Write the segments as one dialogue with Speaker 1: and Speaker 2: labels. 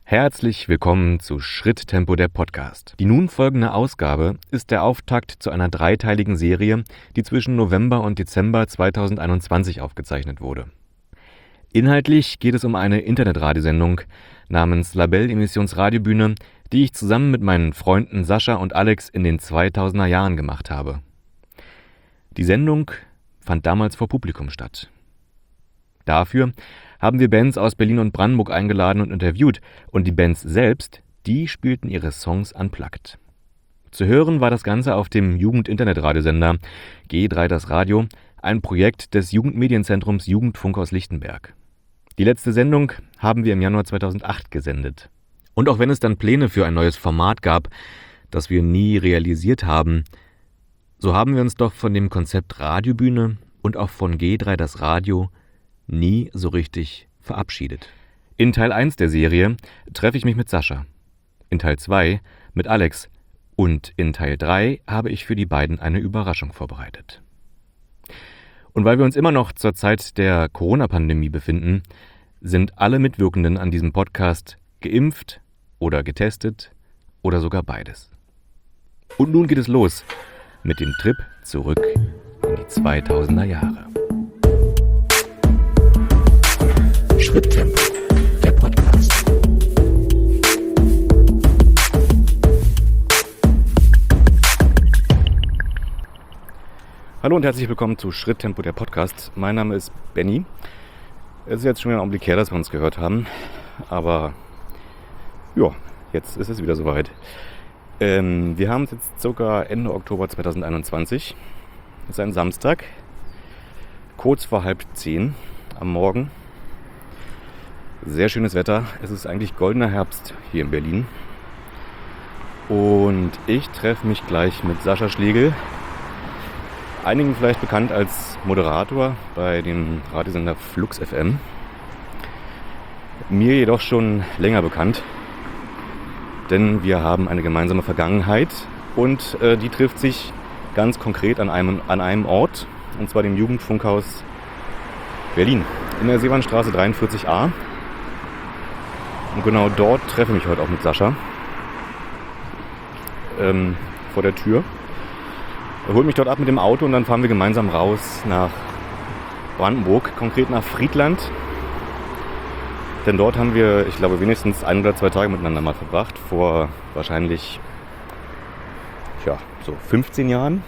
Speaker 1: Herzlich willkommen zu Schritttempo der Podcast. Die nun folgende Ausgabe ist der Auftakt zu einer dreiteiligen Serie, die zwischen November und Dezember 2021 aufgezeichnet wurde. Inhaltlich geht es um eine Internetradiosendung namens Label Emissions Radiobühne, die ich zusammen mit meinen Freunden Sascha und Alex in den 2000er Jahren gemacht habe. Die Sendung fand damals vor Publikum statt. Dafür haben wir Bands aus Berlin und Brandenburg eingeladen und interviewt, und die Bands selbst, die spielten ihre Songs unplugged. Zu hören war das Ganze auf dem Jugend-Internet-Radiosender G3 das Radio, ein Projekt des Jugendmedienzentrums Jugendfunk aus Lichtenberg. Die letzte Sendung haben wir im Januar 2008 gesendet. Und auch wenn es dann Pläne für ein neues Format gab, das wir nie realisiert haben, so haben wir uns doch von dem Konzept Radiobühne und auch von G3 das Radio nie so richtig verabschiedet. In Teil 1 der Serie treffe ich mich mit Sascha, in Teil 2 mit Alex und in Teil 3 habe ich für die beiden eine Überraschung vorbereitet. Und weil wir uns immer noch zur Zeit der Corona-Pandemie befinden, sind alle Mitwirkenden an diesem Podcast geimpft oder getestet oder sogar beides. Und nun geht es los mit dem Trip zurück in die 2000er Jahre. Schritttempo, der Podcast. Hallo und herzlich willkommen zu Schritttempo, der Podcast. Mein Name ist Benny. Es ist jetzt schon wieder ein Augenblick her, dass wir uns gehört haben. Aber ja, jetzt ist es wieder soweit. Wir haben es jetzt ca. Ende Oktober 2021. Es ist ein Samstag, kurz vor 9:30 am Morgen. Sehr schönes Wetter. Es ist eigentlich goldener Herbst hier in Berlin. Und ich treffe mich gleich mit Sascha Schlegel, einigen vielleicht bekannt als Moderator bei dem Radiosender Flux FM. Mir jedoch schon länger bekannt, denn wir haben eine gemeinsame Vergangenheit und die trifft sich ganz konkret an einem Ort, und zwar dem Jugendfunkhaus Berlin in der Seewandstraße 43a. Und genau dort treffe ich mich heute auch mit Sascha vor der Tür. Er holt mich dort ab mit dem Auto und dann fahren wir gemeinsam raus nach Brandenburg, konkret nach Friedland. Denn dort haben wir, ich glaube, wenigstens 1 oder 2 Tage miteinander mal verbracht, vor wahrscheinlich so 15 Jahren.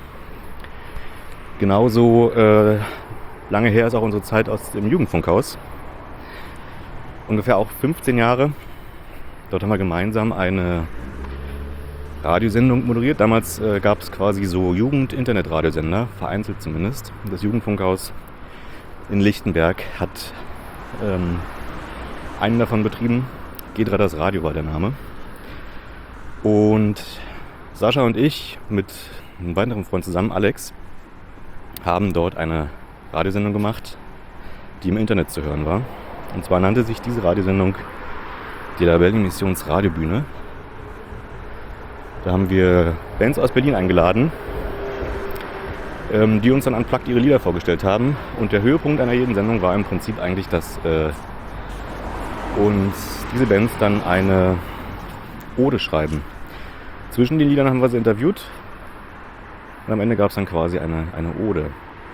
Speaker 1: Genauso lange her ist auch unsere Zeit aus dem Jugendfunkhaus. Ungefähr auch 15 Jahre. Dort haben wir gemeinsam eine Radiosendung moderiert. Damals gab es quasi so Jugend-Internet-Radiosender, vereinzelt zumindest. Das Jugendfunkhaus in Lichtenberg hat einen davon betrieben. G3 das Radio war der Name. Und Sascha und ich mit einem weiteren Freund zusammen, Alex, haben dort eine Radiosendung gemacht, die im Internet zu hören war. Und zwar nannte sich diese Radiosendung die Label Emissions Radiobühne. Da haben wir Bands aus Berlin eingeladen, die uns dann unplugged ihre Lieder vorgestellt haben. Und der Höhepunkt einer jeden Sendung war im Prinzip eigentlich, dass uns diese Bands dann eine Ode schreiben. Zwischen den Liedern haben wir sie interviewt und am Ende gab es dann quasi eine Ode.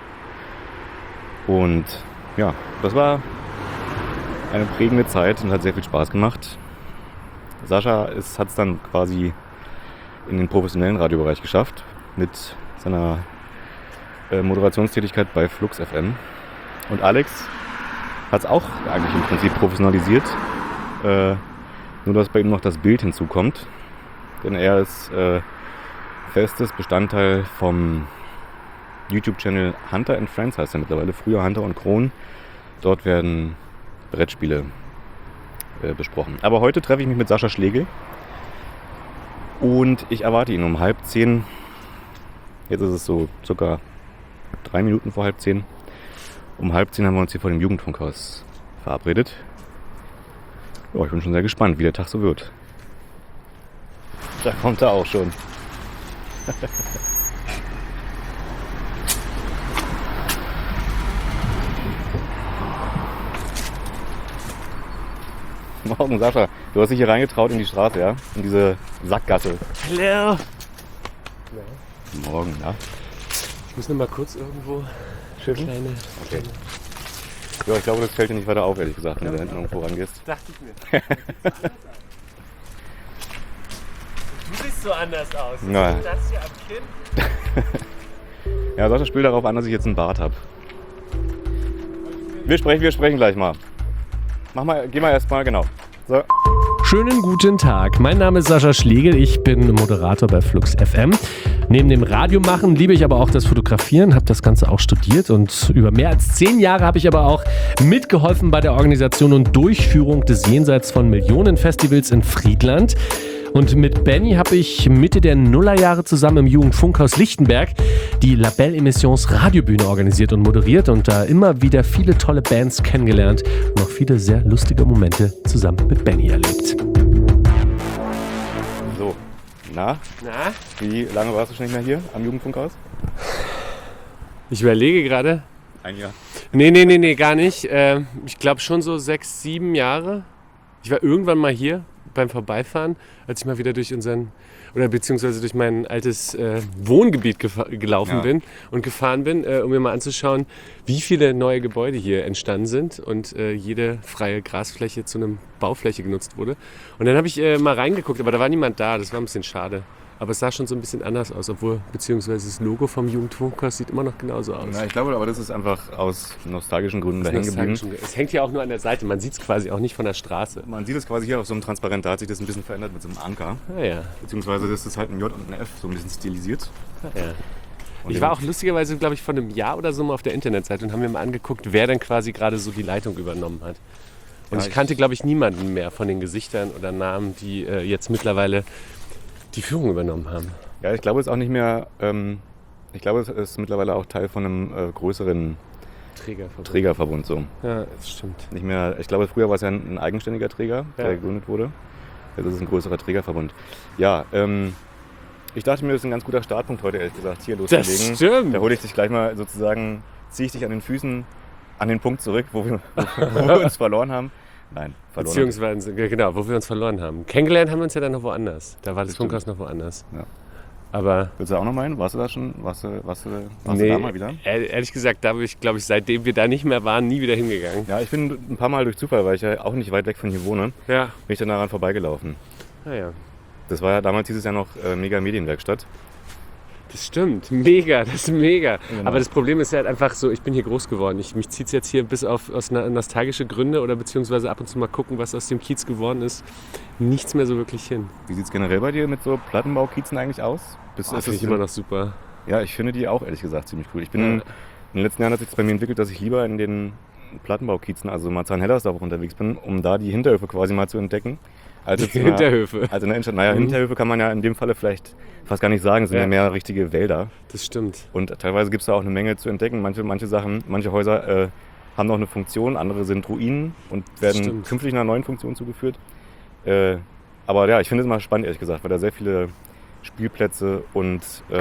Speaker 1: Und ja, das war eine prägende Zeit und hat sehr viel Spaß gemacht. Sascha hat es dann quasi in den professionellen Radiobereich geschafft mit seiner Moderationstätigkeit bei Flux FM. Und Alex hat es auch eigentlich im Prinzip professionalisiert, nur dass bei ihm noch das Bild hinzukommt. Denn er ist festes Bestandteil vom YouTube-Channel Hunter & Friends, heißt er mittlerweile, früher Hunter und Kron. Dort werden Brettspiele besprochen. Aber heute treffe ich mich mit Sascha Schlegel und ich erwarte ihn um 9:30. Jetzt ist es so circa 3 Minuten vor 9:30. Um 9:30 haben wir uns hier vor dem Jugendfunkhaus verabredet. Ja, ich bin schon sehr gespannt, wie der Tag so wird. Da kommt er auch schon. Morgen, Sascha. Du hast dich hier reingetraut in die Straße, ja? In diese Sackgasse.
Speaker 2: Hallo.
Speaker 1: Morgen, ja?
Speaker 2: Ich muss noch mal kurz irgendwo
Speaker 1: Schiffen? Okay. Ja, ich glaube, das fällt dir nicht weiter auf, ehrlich gesagt, wenn du da hinten irgendwo rangehst.
Speaker 2: Dachte ich mir. Du siehst so anders aus.
Speaker 1: Ja.
Speaker 2: Das hier am Kinn.
Speaker 1: Ja, Sascha spielt darauf an, dass ich jetzt einen Bart habe. Wir sprechen gleich mal. Geh mal erstmal, genau. So.
Speaker 2: Schönen guten Tag. Mein Name ist Sascha Schlegel. Ich bin Moderator bei Flux FM. Neben dem Radiomachen liebe ich aber auch das Fotografieren, habe das Ganze auch studiert und über mehr als 10 Jahre habe ich aber auch mitgeholfen bei der Organisation und Durchführung des Jenseits von Millionen Festivals in Friedland. Und mit Benny habe ich Mitte der Nullerjahre zusammen im Jugendfunkhaus Lichtenberg die La Belle Emissions Radiobühne organisiert und moderiert und da immer wieder viele tolle Bands kennengelernt und auch viele sehr lustige Momente zusammen mit Benny erlebt.
Speaker 1: So, na? Wie lange warst du schon nicht mehr hier am Jugendfunkhaus?
Speaker 2: Ich überlege gerade.
Speaker 1: Ein Jahr.
Speaker 2: Nee, gar nicht. Ich glaube schon so 6, 7 Jahre. Ich war irgendwann mal hier beim Vorbeifahren, als ich mal wieder durch beziehungsweise durch mein altes Wohngebiet gelaufen bin und gefahren bin, um mir mal anzuschauen, wie viele neue Gebäude hier entstanden sind und jede freie Grasfläche zu einem Baufläche genutzt wurde. Und dann habe ich mal reingeguckt, aber da war niemand da, das war ein bisschen schade. Aber es sah schon so ein bisschen anders aus, beziehungsweise das Logo vom Jugendfunkhaus sieht immer noch genauso aus.
Speaker 1: Ja, ich glaube, aber das ist einfach aus nostalgischen Gründen da hängen geblieben.
Speaker 2: Es hängt ja auch nur an der Seite, man sieht es quasi auch nicht von der Straße.
Speaker 1: Man sieht es quasi hier auf so einem Transparent, da hat sich das ein bisschen verändert mit so einem Anker.
Speaker 2: Ja.
Speaker 1: Beziehungsweise das ist halt ein J und ein F, so ein bisschen stilisiert.
Speaker 2: Ja. Ich war auch lustigerweise, glaube ich, vor einem Jahr oder so mal auf der Internetseite und haben mir mal angeguckt, wer denn quasi gerade so die Leitung übernommen hat. Und ich kannte, glaube ich, niemanden mehr von den Gesichtern oder Namen, die jetzt mittlerweile die Führung übernommen haben.
Speaker 1: Ja, ich glaube, es ist auch nicht mehr, ich glaube, es ist mittlerweile auch Teil von einem größeren Trägerverbund. So.
Speaker 2: Ja, das stimmt.
Speaker 1: Nicht mehr, ich glaube, früher war es ja ein eigenständiger Träger, der gegründet wurde. Jetzt ist es ein größerer Trägerverbund. Ja, ich dachte mir, das ist ein ganz guter Startpunkt heute, ehrlich gesagt, hier loszulegen.
Speaker 2: Das stimmt.
Speaker 1: Da hole ich dich gleich mal sozusagen, ziehe ich dich an den Füßen an den Punkt zurück, wo wir uns verloren haben. Nein, verloren.
Speaker 2: Beziehungsweise, genau, wo wir uns verloren haben. Kennengelernt haben wir uns ja dann noch woanders. Da war das Funkhaus noch woanders.
Speaker 1: Ja.
Speaker 2: Aber
Speaker 1: willst du auch noch meinen? Warst du da schon? Warst du da mal wieder?
Speaker 2: Ehrlich gesagt, da bin ich, glaube ich, seitdem wir da nicht mehr waren, nie wieder hingegangen.
Speaker 1: Ja, ich bin ein paar Mal durch Zufall, weil ich ja auch nicht weit weg von hier wohne, bin ich dann daran vorbeigelaufen.
Speaker 2: Ja.
Speaker 1: Das war ja damals dieses Jahr noch Mega Medienwerkstatt.
Speaker 2: Das stimmt, mega, das ist mega.
Speaker 1: Genau.
Speaker 2: Aber das Problem ist halt einfach so, ich bin hier groß geworden. Mich zieht es jetzt hier bis aus nostalgische Gründe oder beziehungsweise ab und zu mal gucken, was aus dem Kiez geworden ist, nichts mehr so wirklich hin.
Speaker 1: Wie sieht es generell bei dir mit so Plattenbaukiezen eigentlich aus?
Speaker 2: Finde ich immer noch super.
Speaker 1: Ja, ich finde die auch ehrlich gesagt ziemlich cool. In den letzten Jahren hat sich das bei mir entwickelt, dass ich lieber in den Plattenbaukiezen, also Marzahn-Hellersdorf unterwegs bin, um da die Hinterhöfe quasi mal zu entdecken.
Speaker 2: Hinterhöfe.
Speaker 1: Also in der Innenstadt. Naja, Hinterhöfe kann man ja in dem Falle vielleicht fast gar nicht sagen, es sind ja mehr richtige Wälder.
Speaker 2: Das stimmt.
Speaker 1: Und teilweise gibt es da auch eine Menge zu entdecken. Manche Häuser haben noch eine Funktion, andere sind Ruinen und werden künftig einer neuen Funktion zugeführt. Aber ja, ich finde es immer spannend, ehrlich gesagt, weil da sehr viele Spielplätze und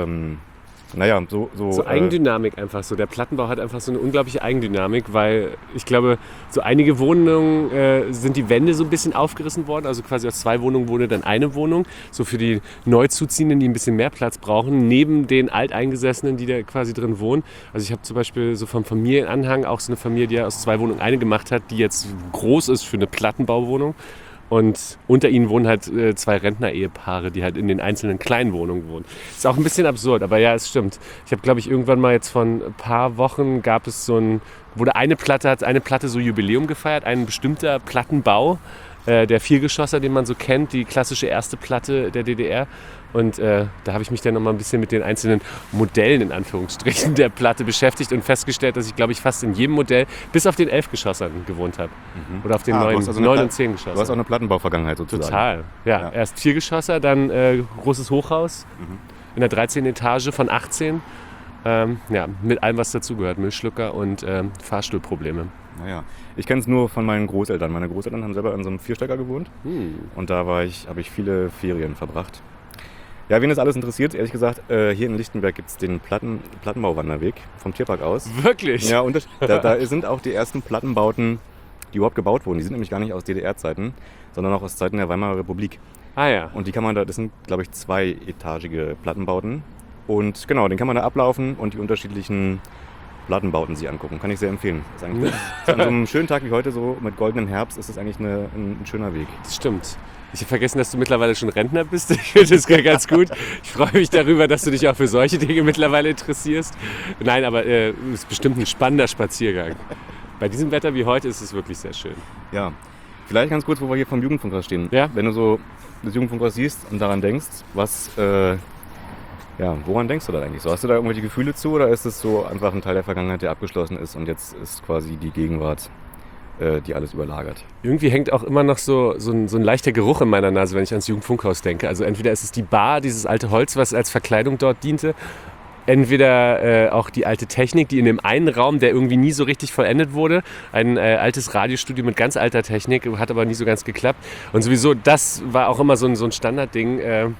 Speaker 1: so
Speaker 2: Eigendynamik einfach so. Der Plattenbau hat einfach so eine unglaubliche Eigendynamik, weil ich glaube, so einige Wohnungen sind die Wände so ein bisschen aufgerissen worden. Also quasi aus 2 Wohnungen wurde dann eine Wohnung. So für die Neuzuziehenden, die ein bisschen mehr Platz brauchen, neben den Alteingesessenen, die da quasi drin wohnen. Also ich habe zum Beispiel so vom Familienanhang auch so eine Familie, die aus 2 Wohnungen eine gemacht hat, die jetzt groß ist für eine Plattenbauwohnung. Und unter ihnen wohnen halt 2 Rentner-Ehepaare, die halt in den einzelnen kleinen Wohnungen wohnen. Ist auch ein bisschen absurd, aber ja, es stimmt. Ich habe, glaube ich, irgendwann mal jetzt vor ein paar Wochen wurde eine Platte so Jubiläum gefeiert, ein bestimmter Plattenbau, der Viergeschosser, den man so kennt, die klassische erste Platte der DDR. Und da habe ich mich dann noch mal ein bisschen mit den einzelnen Modellen, in Anführungsstrichen, der Platte beschäftigt und festgestellt, dass ich, glaube ich, fast in jedem Modell bis auf den 11-Geschossern gewohnt habe. Oder auf den 9 und 10-Geschossern.
Speaker 1: Du hast auch eine Plattenbauvergangenheit sozusagen.
Speaker 2: Total. Ja. Erst 4-Geschosser, dann großes Hochhaus in der 13. Etage von 18. Mit allem, was dazugehört. Müllschlucker und Fahrstuhlprobleme.
Speaker 1: Naja, ich kenne es nur von meinen Großeltern. Meine Großeltern haben selber in so einem 4-Stöcker gewohnt. Und da habe ich viele Ferien verbracht. Ja, wen das alles interessiert, ehrlich gesagt, hier in Lichtenberg gibt es den Plattenbauwanderweg vom Tierpark aus.
Speaker 2: Wirklich?
Speaker 1: Ja, und da sind auch die ersten Plattenbauten die überhaupt gebaut wurden. Die sind nämlich gar nicht aus DDR-Zeiten, sondern auch aus Zeiten der Weimarer Republik.
Speaker 2: Ah ja.
Speaker 1: Und die kann man da, das sind, glaube ich, 2-etagige Plattenbauten. Und genau, den kann man da ablaufen und die unterschiedlichen Plattenbauten sich angucken. Kann ich sehr empfehlen. Das ist eigentlich an so einem schönen Tag wie heute, so mit goldenem Herbst, ist das eigentlich ein schöner Weg.
Speaker 2: Das stimmt. Ich habe vergessen, dass du mittlerweile schon Rentner bist. Ich finde das ganz gut. Ich freue mich darüber, dass du dich auch für solche Dinge mittlerweile interessierst. Nein, aber es ist bestimmt ein spannender Spaziergang. Bei diesem Wetter wie heute ist es wirklich sehr schön.
Speaker 1: Ja, vielleicht ganz kurz, wo wir hier vom Jugendfunkhaus stehen.
Speaker 2: Ja?
Speaker 1: Wenn du so das Jugendfunkhaus siehst und daran denkst, woran denkst du da eigentlich so? Hast du da irgendwelche Gefühle zu oder ist es so einfach ein Teil der Vergangenheit, der abgeschlossen ist und jetzt ist quasi die Gegenwart, die alles überlagert?
Speaker 2: Irgendwie hängt auch immer noch so ein leichter Geruch in meiner Nase, wenn ich ans Jugendfunkhaus denke. Also entweder ist es die Bar, dieses alte Holz, was als Verkleidung dort diente, entweder auch die alte Technik, die in dem einen Raum, der irgendwie nie so richtig vollendet wurde, ein altes Radiostudio mit ganz alter Technik, hat aber nie so ganz geklappt. Und sowieso, das war auch immer so ein Standardding,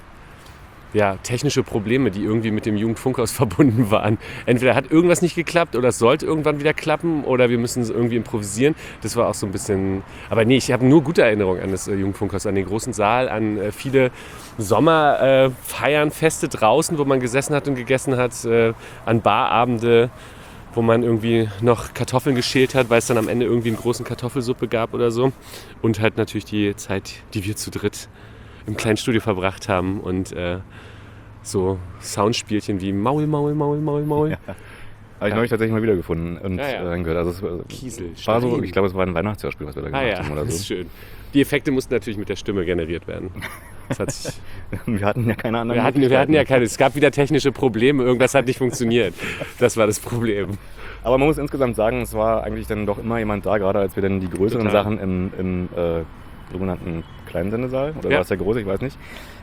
Speaker 2: technische Probleme, die irgendwie mit dem Jugendfunkhaus verbunden waren. Entweder hat irgendwas nicht geklappt oder es sollte irgendwann wieder klappen oder wir müssen es irgendwie improvisieren. Das war auch so ein bisschen... Aber nee, ich habe nur gute Erinnerungen an das Jugendfunkhaus, an den großen Saal, an viele Sommerfeiern, Feste draußen, wo man gesessen hat und gegessen hat, an Barabende, wo man irgendwie noch Kartoffeln geschält hat, weil es dann am Ende irgendwie eine große Kartoffelsuppe gab oder so. Und halt natürlich die Zeit, die wir zu dritt im kleinen Studio verbracht haben und so Soundspielchen wie Maul, Maul, Maul, Maul, Maul.
Speaker 1: Ja. Habe ich neulich tatsächlich mal wiedergefunden und gehört. Also
Speaker 2: Kiesel,
Speaker 1: war so, ich glaube, es war ein Weihnachtshörspiel, was wir da gemacht haben oder so.
Speaker 2: Das ist schön. Die Effekte mussten natürlich mit der Stimme generiert werden. Das hat sich
Speaker 1: wir hatten ja keine anderen
Speaker 2: wir hatten ja keine. Es gab wieder technische Probleme, irgendwas hat nicht funktioniert. Das war das Problem.
Speaker 1: Aber man muss insgesamt sagen, es war eigentlich dann doch immer jemand da, gerade als wir dann die größeren Sachen im sogenannten kleinen Sendesaal, oder war es der große, ich weiß nicht,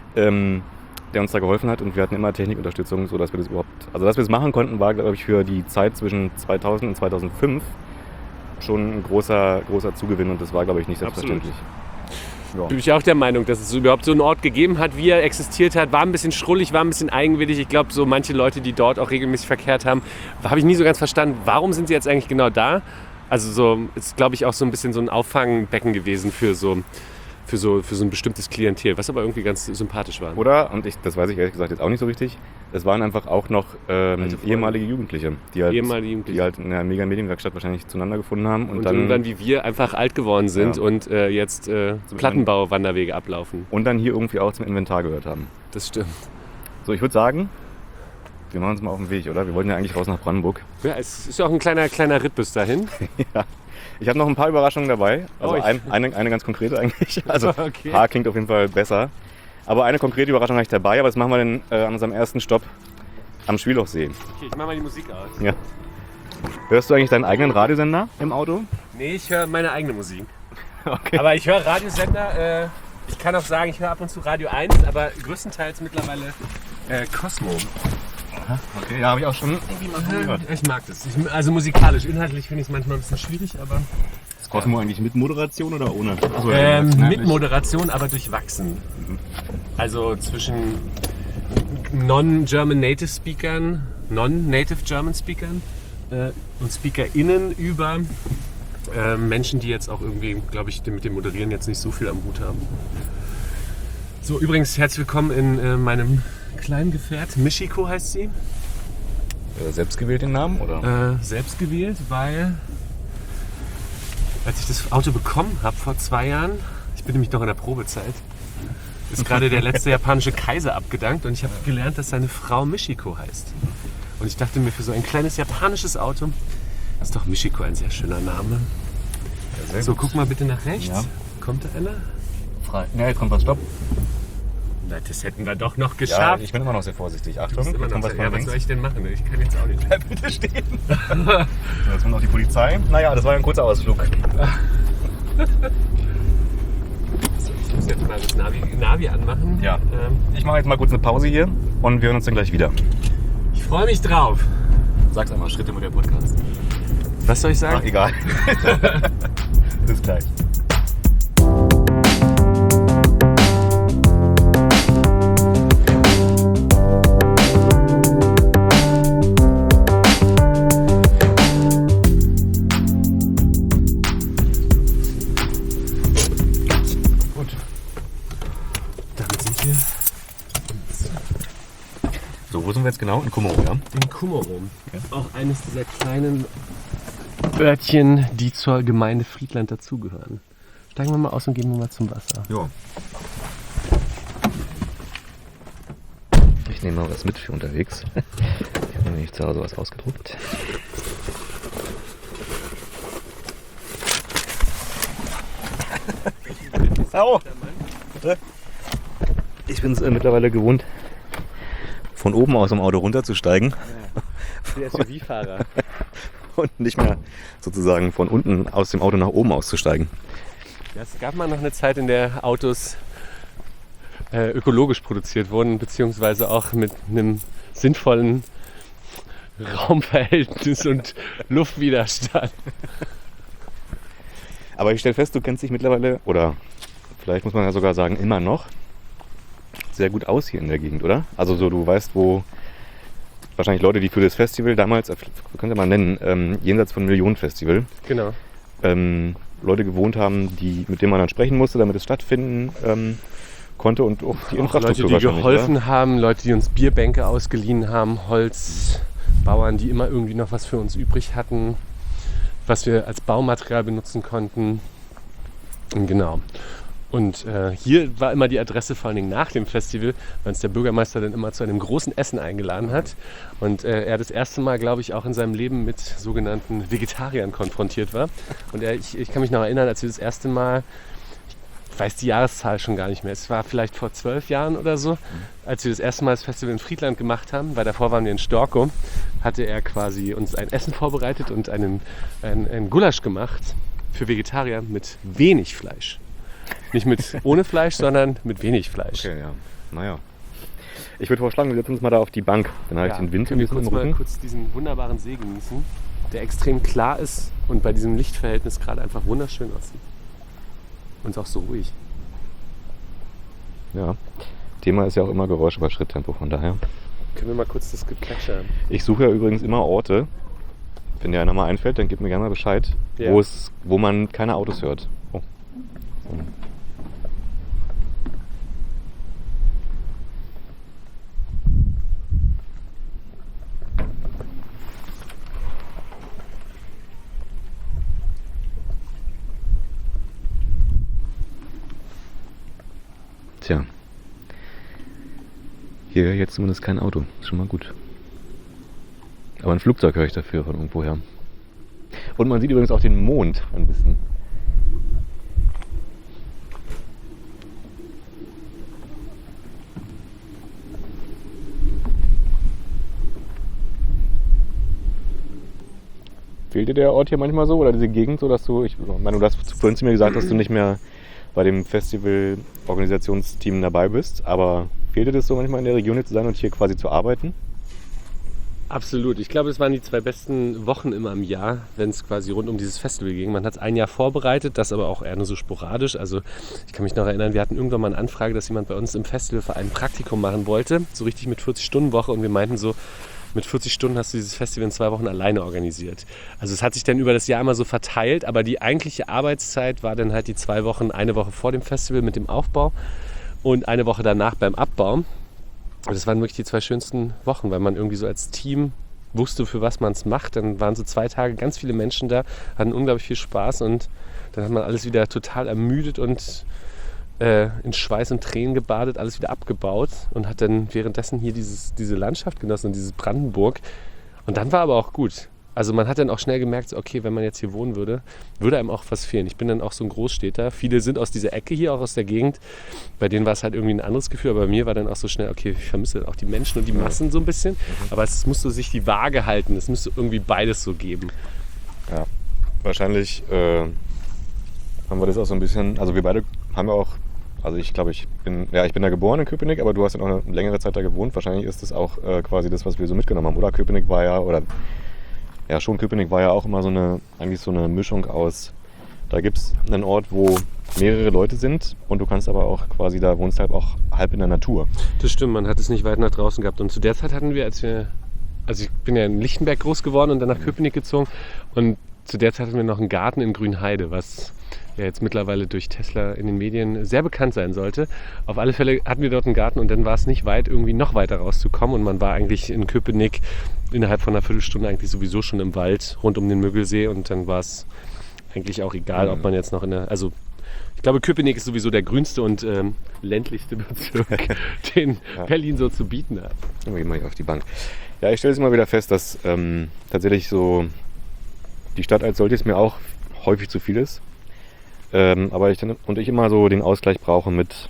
Speaker 1: der uns da geholfen hat und wir hatten immer Technikunterstützung, sodass wir das dass wir das machen konnten, war, glaube ich, für die Zeit zwischen 2000 und 2005 schon ein großer Zugewinn und das war, glaube ich, nicht selbstverständlich.
Speaker 2: Ja. Bin ich auch der Meinung, dass es überhaupt so einen Ort gegeben hat, wie er existiert hat. War ein bisschen schrullig, war ein bisschen eigenwillig. Ich glaube, so manche Leute, die dort auch regelmäßig verkehrt haben, habe ich nie so ganz verstanden, warum sind sie jetzt eigentlich genau da? Also so ist, glaube ich, auch so ein bisschen so ein Auffangbecken gewesen für so ein bestimmtes Klientel, was aber irgendwie ganz sympathisch war.
Speaker 1: Oder, und das weiß ich ehrlich gesagt jetzt auch nicht so richtig, es waren einfach auch noch ehemalige Jugendliche, die halt in der Mega-Medienwerkstatt wahrscheinlich zueinander gefunden haben. Und dann
Speaker 2: irgendwann wie wir einfach alt geworden sind und jetzt Plattenbau-Wanderwege ablaufen.
Speaker 1: Und dann hier irgendwie auch zum Inventar gehört haben.
Speaker 2: Das stimmt.
Speaker 1: So, ich würde sagen, wir machen uns mal auf den Weg, oder? Wir wollten ja eigentlich raus nach Brandenburg.
Speaker 2: Ja, es ist ja auch ein kleiner Ritt bis dahin.
Speaker 1: Ja. Ich habe noch ein paar Überraschungen dabei. Also eine ganz konkrete eigentlich. Also okay. Paar klingt auf jeden Fall besser. Aber eine konkrete Überraschung habe ich dabei. Aber das machen wir dann an unserem ersten Stopp am Schwielochsee.
Speaker 2: Okay, ich mache mal die Musik aus.
Speaker 1: Ja. Hörst du eigentlich deinen eigenen Radiosender im Auto?
Speaker 2: Nee, ich höre meine eigene Musik.
Speaker 1: Okay.
Speaker 2: Aber ich höre Radiosender. Ich kann auch sagen, ich höre ab und zu Radio 1, aber größtenteils mittlerweile Cosmo.
Speaker 1: Okay, ja, habe ich auch schon irgendwie mal gehört.
Speaker 2: Ich mag das. Also musikalisch, inhaltlich finde ich es manchmal ein bisschen schwierig, aber...
Speaker 1: Ist Cosmo eigentlich mit Moderation oder ohne?
Speaker 2: Mit Moderation, aber durchwachsen. Also zwischen non-German Native Speakern, non-Native German Speakern und SpeakerInnen über Menschen, die jetzt auch irgendwie, glaube ich, mit dem Moderieren jetzt nicht so viel am Hut haben. So, übrigens, herzlich willkommen in meinem kleinen Gefährt. Michiko heißt sie.
Speaker 1: Selbst gewählt den Namen, oder?
Speaker 2: Selbst gewählt, weil als ich das Auto bekommen habe vor 2 Jahren, ich bin nämlich noch in der Probezeit, ist gerade der letzte japanische Kaiser abgedankt und ich habe gelernt, dass seine Frau Michiko heißt. Und ich dachte mir, für so ein kleines japanisches Auto ist doch Michiko ein sehr schöner Name. Ja, so, guck mal bitte nach rechts. Ja. Kommt da einer?
Speaker 1: Frei. Ja, jetzt kommt was. Stopp.
Speaker 2: Na, das hätten wir doch noch geschafft.
Speaker 1: Ja, ich bin immer noch sehr vorsichtig. Achtung,
Speaker 2: was soll ich denn machen? Ich kann jetzt auch nicht.
Speaker 1: Bleib bitte stehen. So, jetzt kommt noch die Polizei. Naja, das war ein kurzer Ausflug.
Speaker 2: So, ich muss jetzt mal das Navi anmachen.
Speaker 1: Ja. Ich mache jetzt mal kurz eine Pause hier und wir hören uns dann gleich wieder.
Speaker 2: Ich freue mich drauf.
Speaker 1: Sag's einmal, Schritte mit der Podcast.
Speaker 2: Was soll ich sagen?
Speaker 1: Ach, egal. Bis gleich.
Speaker 2: hier
Speaker 1: So, wo sind wir jetzt genau? In Kummerow, ja?
Speaker 2: in Kummerow. Ja. Auch eines dieser kleinen Örtchen, die zur Gemeinde Friedland dazugehören. Steigen wir mal aus und gehen wir mal zum Wasser.
Speaker 1: Ja. Ich nehme mal was mit für unterwegs. Ich habe nämlich zu Hause was ausgedruckt. Au! Bitte? Ich bin es mittlerweile gewohnt, von oben aus dem Auto runterzusteigen.
Speaker 2: Der SUV-Fahrer.
Speaker 1: Und nicht mehr sozusagen von unten aus dem Auto nach oben auszusteigen.
Speaker 2: Ja, es gab mal noch eine Zeit, in der Autos ökologisch produziert wurden, beziehungsweise auch mit einem sinnvollen Raumverhältnis und Luftwiderstand.
Speaker 1: Aber ich stelle fest, du kennst dich mittlerweile, oder vielleicht muss man ja sogar sagen, immer noch sehr gut aus hier in der Gegend, oder? Also so, du weißt, wo wahrscheinlich Leute, die für das Festival damals, könnt ihr mal nennen, jenseits von Millionenfestival,
Speaker 2: Genau.
Speaker 1: Leute gewohnt haben, mit denen man dann sprechen musste, damit es stattfinden konnte und auch die Infrastruktur
Speaker 2: Leute, die geholfen
Speaker 1: oder?
Speaker 2: haben, Leute, die uns Bierbänke ausgeliehen haben, Holzbauern, die immer irgendwie noch was für uns übrig hatten, was wir als Baumaterial benutzen konnten. Und genau. Und hier war immer die Adresse, vor allen Dingen nach dem Festival, weil uns der Bürgermeister dann immer zu einem großen Essen eingeladen hat. Und er das erste Mal, glaube ich, auch in seinem Leben mit sogenannten Vegetariern konfrontiert war. Und ich kann mich noch erinnern, als wir das erste Mal, ich weiß die Jahreszahl schon gar nicht mehr, es war vielleicht vor 12 Jahren oder so, als wir das erste Mal das Festival in Friedland gemacht haben, weil davor waren wir in Storkow, hatte er quasi uns ein Essen vorbereitet und einen Gulasch gemacht für Vegetarier mit wenig Fleisch. Nicht mit ohne Fleisch, sondern mit wenig Fleisch.
Speaker 1: Okay, ja. Naja. Ich würde vorschlagen, wir setzen uns mal da auf die Bank. Dann habe ich den Wind
Speaker 2: können wir
Speaker 1: im Rücken.
Speaker 2: mal kurz diesen wunderbaren See genießen, der extrem klar ist und bei diesem Lichtverhältnis gerade einfach wunderschön aussieht. Und auch so ruhig.
Speaker 1: Ja. Thema ist ja auch immer Geräusche bei Schritttempo, von daher.
Speaker 2: Können wir mal kurz das Geplätscher.
Speaker 1: Ich suche ja übrigens immer Orte. Wenn dir einer mal einfällt, dann gib mir gerne mal Bescheid,
Speaker 2: Ja.
Speaker 1: wo man keine Autos hört. Oh. So. Tja. Hier jetzt zumindest kein Auto. Ist schon mal gut. Aber ein Flugzeug höre ich dafür von irgendwoher. Und man sieht übrigens auch den Mond ein bisschen. Fehlt dir der Ort hier manchmal so oder diese Gegend so, dass ich meine, du hast vorhin zu mir gesagt, dass du nicht mehr bei dem Festival-Organisationsteam dabei bist, aber fehlt dir das so manchmal in der Region hier zu sein und hier quasi zu arbeiten?
Speaker 2: Absolut. Ich glaube, es waren die 2 besten Wochen immer im Jahr, wenn es quasi rund um dieses Festival ging. Man hat es ein Jahr vorbereitet, das aber auch eher nur so sporadisch. Also ich kann mich noch erinnern, wir hatten irgendwann mal eine Anfrage, dass jemand bei uns im Festivalverein ein Praktikum machen wollte, so richtig mit 40-Stunden-Woche, und wir meinten so, mit 40 Stunden hast du dieses Festival in 2 Wochen alleine organisiert. Also es hat sich dann über das Jahr immer so verteilt, aber die eigentliche Arbeitszeit war dann halt die 2 Wochen, eine Woche vor dem Festival mit dem Aufbau und eine Woche danach beim Abbau. Und das waren wirklich die 2 schönsten Wochen, weil man irgendwie so als Team wusste, für was man es macht. Dann waren so 2 Tage ganz viele Menschen da, hatten unglaublich viel Spaß und dann hat man alles wieder total ermüdet und in Schweiß und Tränen gebadet, alles wieder abgebaut und hat dann währenddessen hier diese Landschaft genossen und dieses Brandenburg. Und dann war aber auch gut. Also man hat dann auch schnell gemerkt, okay, wenn man jetzt hier wohnen würde, würde einem auch was fehlen. Ich bin dann auch so ein Großstädter. Viele sind aus dieser Ecke hier, auch aus der Gegend. Bei denen war es halt irgendwie ein anderes Gefühl. Aber bei mir war dann auch so schnell, okay, ich vermisse auch die Menschen und die Massen so ein bisschen. Aber es musste sich die Waage halten. Es müsste irgendwie beides so geben.
Speaker 1: Ja, wahrscheinlich haben wir das auch so ein bisschen, also wir beide haben ja auch, also ich glaube, ich bin da geboren in Köpenick, aber du hast ja noch eine längere Zeit da gewohnt. Wahrscheinlich ist das auch quasi das, was wir so mitgenommen haben, oder? Köpenick war ja auch immer eigentlich so eine Mischung aus, da gibt es einen Ort, wo mehrere Leute sind und du kannst aber auch quasi, da wohnst halt auch halb in der Natur.
Speaker 2: Das stimmt, man hat es nicht weit nach draußen gehabt. Und zu der Zeit hatten wir, also ich bin ja in Lichtenberg groß geworden und dann nach Köpenick gezogen und zu der Zeit hatten wir noch einen Garten in Grünheide, was der jetzt mittlerweile durch Tesla in den Medien sehr bekannt sein sollte. Auf alle Fälle hatten wir dort einen Garten und dann war es nicht weit, irgendwie noch weiter rauszukommen und man war eigentlich in Köpenick innerhalb von einer Viertelstunde eigentlich sowieso schon im Wald rund um den Müggelsee und dann war es eigentlich auch egal, ob man jetzt noch also ich glaube, Köpenick ist sowieso der grünste und ländlichste Bezirk, den Berlin so zu bieten hat.
Speaker 1: Dann gehen wir hier auf die Bank. Ja, ich stelle es immer wieder fest, dass tatsächlich so die Stadt als solches mir auch häufig zu viel ist. Aber ich immer so den Ausgleich brauche mit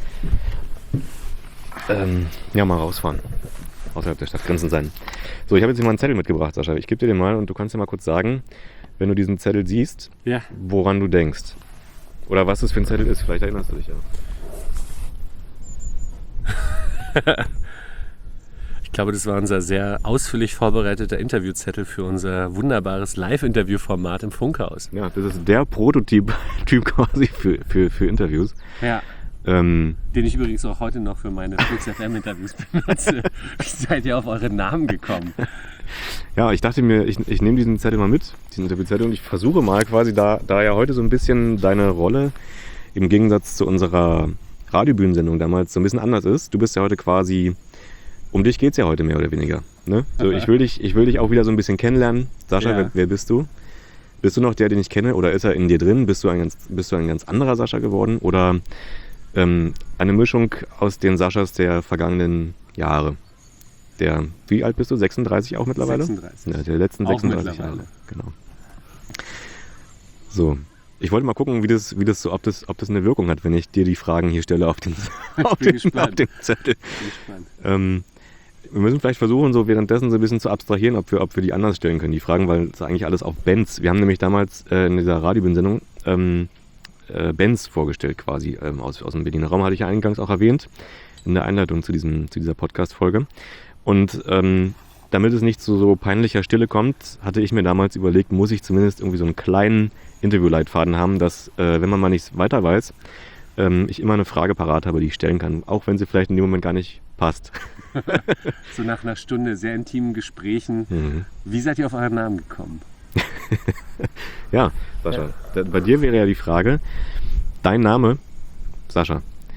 Speaker 1: mal rausfahren. Außerhalb der Stadtgrenzen sein. So, ich habe jetzt hier mal einen Zettel mitgebracht, Sascha. Ich gebe dir den mal und du kannst dir mal kurz sagen, wenn du diesen Zettel siehst, woran du denkst. Oder was das für ein Zettel ist. Vielleicht erinnerst du dich ja.
Speaker 2: Ich glaube, das war unser sehr ausführlich vorbereiteter Interviewzettel für unser wunderbares Live-Interview-Format im Funkhaus.
Speaker 1: Ja, das ist der Prototyp quasi für Interviews.
Speaker 2: Ja. Den ich übrigens auch heute noch für meine Flux FM-Interviews benutze. Wie seid ihr auf eure Namen gekommen?
Speaker 1: Ja, ich dachte mir, ich nehme diesen Zettel mal mit, diesen Interviewzettel, und ich versuche mal quasi, da ja heute so ein bisschen deine Rolle im Gegensatz zu unserer Radiobühnensendung damals so ein bisschen anders ist. Du bist ja heute quasi, um dich geht es ja heute mehr oder weniger. Ne? So, ich will dich auch wieder so ein bisschen kennenlernen. Sascha, wer bist du? Bist du noch der, den ich kenne, oder ist er in dir drin? Bist du ein ganz anderer Sascha geworden? Oder eine Mischung aus den Saschas der vergangenen Jahre? Wie alt bist du? 36 auch mittlerweile?
Speaker 2: 36.
Speaker 1: Ja, der letzten 36 Jahre. Genau. So, ich wollte mal gucken, wie das so, ob das eine Wirkung hat, wenn ich dir die Fragen hier stelle auf den Zettel. Wir müssen vielleicht versuchen, so währenddessen so ein bisschen zu abstrahieren, ob wir die anders stellen können, die Fragen, weil es eigentlich alles auf Bands. Wir haben nämlich damals in dieser Radiobühnensendung Bands vorgestellt quasi aus dem Berliner Raum, hatte ich ja eingangs auch erwähnt, in der Einleitung zu dieser Podcast-Folge. Und damit es nicht zu so peinlicher Stille kommt, hatte ich mir damals überlegt, muss ich zumindest irgendwie so einen kleinen Interviewleitfaden haben, dass, wenn man mal nichts weiter weiß, ich immer eine Frage parat habe, die ich stellen kann, auch wenn sie vielleicht in dem Moment gar nicht passt.
Speaker 2: So nach einer Stunde sehr intimen Gesprächen. Wie seid ihr auf euren Namen gekommen?
Speaker 1: Ja, Sascha, bei dir wäre ja die Frage, dein Name, Sascha,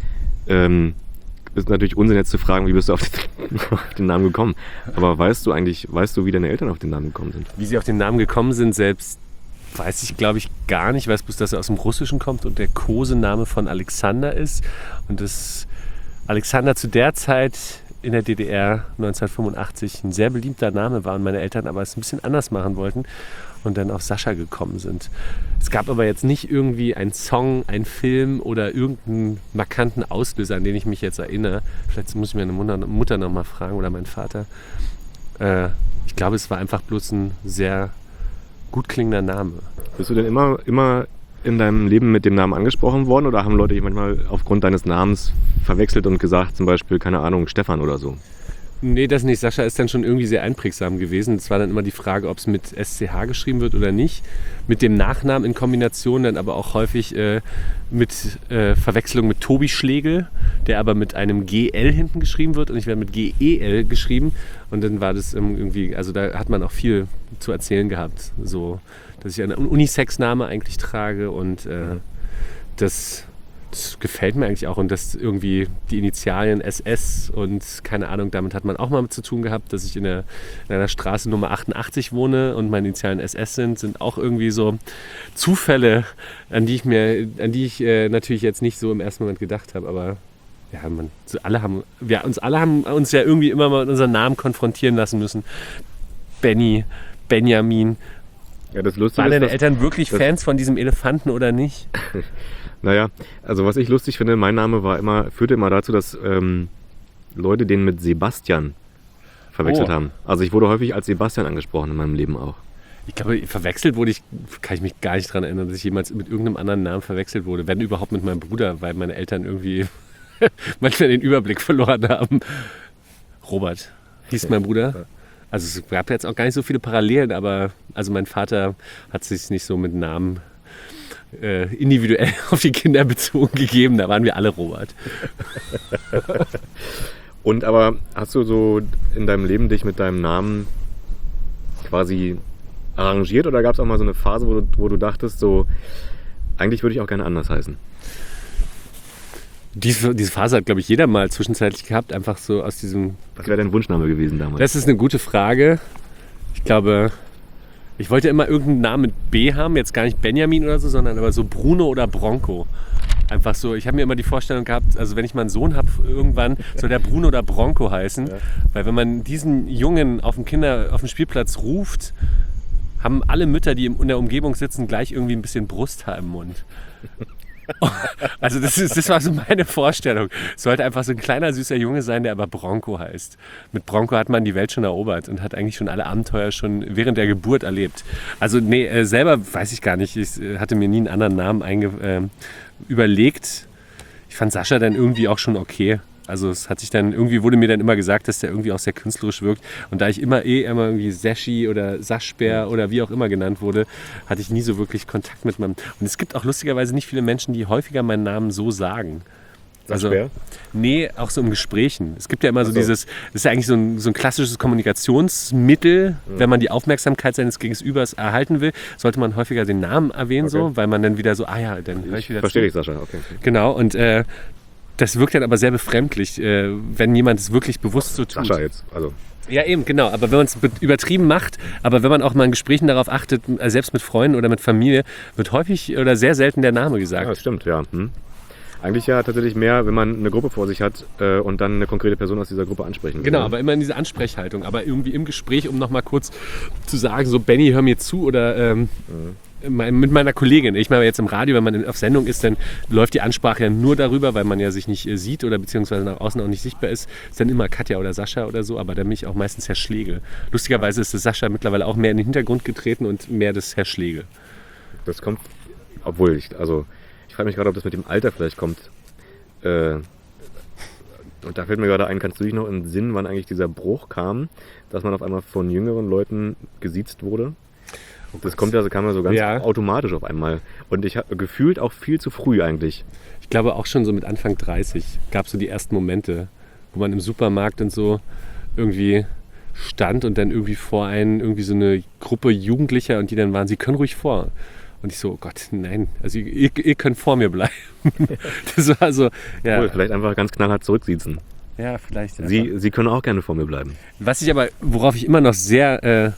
Speaker 1: ist natürlich Unsinn jetzt zu fragen, wie bist du auf den Namen gekommen. Aber weißt du, wie deine Eltern auf den Namen gekommen sind?
Speaker 2: Wie sie auf den Namen gekommen sind, selbst weiß ich, glaube ich, gar nicht. Ich weiß bloß, dass er aus dem Russischen kommt und der Kosename von Alexander ist. Und dass Alexander zu der Zeit in der DDR 1985 ein sehr beliebter Name war und meine Eltern aber es ein bisschen anders machen wollten und dann auf Sascha gekommen sind. Es gab aber jetzt nicht irgendwie einen Song, einen Film oder irgendeinen markanten Auslöser, an den ich mich jetzt erinnere. Vielleicht muss ich meine Mutter noch mal fragen oder meinen Vater. Ich glaube, es war einfach bloß ein sehr gut klingender Name.
Speaker 1: Bist du denn immer in deinem Leben mit dem Namen angesprochen worden oder haben Leute dich manchmal aufgrund deines Namens verwechselt und gesagt, zum Beispiel, keine Ahnung, Stefan oder so?
Speaker 2: Nee, das nicht. Sascha ist dann schon irgendwie sehr einprägsam gewesen. Es war dann immer die Frage, ob es mit SCH geschrieben wird oder nicht. Mit dem Nachnamen in Kombination dann aber auch häufig mit Verwechslung mit Tobi Schlegel, der aber mit einem GL hinten geschrieben wird und ich werde mit GEL geschrieben. Und dann war das irgendwie, also da hat man auch viel zu erzählen gehabt. So, dass ich einen Unisex-Name eigentlich trage und das gefällt mir eigentlich auch und dass irgendwie die Initialien SS und keine Ahnung, damit hat man auch mal mit zu tun gehabt, dass ich in einer Straße Nummer 88 wohne und meine Initialien SS sind auch irgendwie so Zufälle, an die ich natürlich jetzt nicht so im ersten Moment gedacht habe, aber ja, uns alle haben uns ja irgendwie immer mal mit unseren Namen konfrontieren lassen müssen. Benny, Benjamin.
Speaker 1: Ja, das Lustige
Speaker 2: waren deine Eltern wirklich Fans von diesem Elefanten oder nicht?
Speaker 1: Naja, also was ich lustig finde, mein Name führte immer dazu, dass Leute den mit Sebastian verwechselt haben. Also ich wurde häufig als Sebastian angesprochen in meinem Leben auch.
Speaker 2: Ich glaube, verwechselt wurde kann ich mich gar nicht daran erinnern, dass ich jemals mit irgendeinem anderen Namen verwechselt wurde. Wenn überhaupt mit meinem Bruder, weil meine Eltern irgendwie manchmal den Überblick verloren haben. Robert hieß mein Bruder. Also es gab jetzt auch gar nicht so viele Parallelen, aber also mein Vater hat sich nicht so mit Namen individuell auf die Kinder bezogen gegeben. Da waren wir alle Robert.
Speaker 1: Und aber hast du so in deinem Leben dich mit deinem Namen quasi arrangiert oder gab es auch mal so eine Phase, wo du dachtest so, eigentlich würde ich auch gerne anders heißen.
Speaker 2: Diese Phase hat, glaube ich, jeder mal zwischenzeitlich gehabt, einfach so aus diesem...
Speaker 1: Was wäre dein Wunschname gewesen damals?
Speaker 2: Das ist eine gute Frage. Ich glaube, ich wollte immer irgendeinen Namen mit B haben, jetzt gar nicht Benjamin oder so, sondern aber so Bruno oder Bronco. Einfach so, ich habe mir immer die Vorstellung gehabt, also wenn ich mal einen Sohn habe irgendwann, soll der Bruno oder Bronco heißen. Ja. Weil wenn man diesen Jungen auf dem Spielplatz ruft, haben alle Mütter, die in der Umgebung sitzen, gleich irgendwie ein bisschen Brusthaar im Mund. Also das war so meine Vorstellung. Es sollte einfach so ein kleiner, süßer Junge sein, der aber Bronco heißt. Mit Bronco hat man die Welt schon erobert und hat eigentlich schon alle Abenteuer schon während der Geburt erlebt. Also selber weiß ich gar nicht. Ich hatte mir nie einen anderen Namen überlegt. Ich fand Sascha dann irgendwie auch schon okay. Also es hat sich dann, irgendwie wurde mir dann immer gesagt, dass der irgendwie auch sehr künstlerisch wirkt. Und da ich immer irgendwie Seschi oder Saschbär oder wie auch immer genannt wurde, hatte ich nie so wirklich Kontakt mit meinem... Und es gibt auch lustigerweise nicht viele Menschen, die häufiger meinen Namen so sagen.
Speaker 1: Saschbär?
Speaker 2: Nee, auch so in Gesprächen. Es gibt ja immer so dieses, das ist ja eigentlich so ein klassisches Kommunikationsmittel, wenn man die Aufmerksamkeit seines Gegenübers erhalten will, sollte man häufiger den Namen erwähnen, so, weil man dann wieder so, dann höre ich wieder
Speaker 1: verstehe ich, Sascha, okay.
Speaker 2: Genau, und das wirkt dann aber sehr befremdlich, wenn jemand es wirklich bewusst so tut.
Speaker 1: Sascha jetzt, also.
Speaker 2: Ja, eben, genau. Aber wenn man es übertrieben macht, aber wenn man auch mal in Gesprächen darauf achtet, selbst mit Freunden oder mit Familie, wird häufig oder sehr selten der Name gesagt.
Speaker 1: Ja, das stimmt, ja. Eigentlich ja tatsächlich mehr, wenn man eine Gruppe vor sich hat und dann eine konkrete Person aus dieser Gruppe ansprechen will.
Speaker 2: Genau, aber immer in diese Ansprechhaltung. Aber irgendwie im Gespräch, um nochmal kurz zu sagen, so Benni, hör mir zu oder mit meiner Kollegin. Ich meine, jetzt im Radio, wenn man auf Sendung ist, dann läuft die Ansprache ja nur darüber, weil man ja sich nicht sieht oder beziehungsweise nach außen auch nicht sichtbar ist. Ist dann immer Katja oder Sascha oder so, aber dann bin ich auch meistens Herr Schlegel. Lustigerweise ist das Sascha mittlerweile auch mehr in den Hintergrund getreten und mehr das Herr Schlegel.
Speaker 1: Das kommt, obwohl ich frage mich gerade, ob das mit dem Alter vielleicht kommt. Und da fällt mir gerade ein, kannst du dich noch in den Sinn, wann eigentlich dieser Bruch kam, dass man auf einmal von jüngeren Leuten gesiezt wurde? Das kam ja so ganz automatisch auf einmal. Und ich habe gefühlt auch viel zu früh eigentlich.
Speaker 2: Ich glaube auch schon so mit Anfang 30 gab es so die ersten Momente, wo man im Supermarkt und so irgendwie stand und dann irgendwie vor einen irgendwie so eine Gruppe Jugendlicher und die dann waren, sie können ruhig vor. Und ich so, oh Gott, nein, also ihr könnt vor mir bleiben. Das war so, ja.
Speaker 1: Cool, vielleicht einfach ganz knallhart zurücksiezen.
Speaker 2: Ja, vielleicht.
Speaker 1: Sie können auch gerne vor mir bleiben.
Speaker 2: Worauf ich immer noch sehr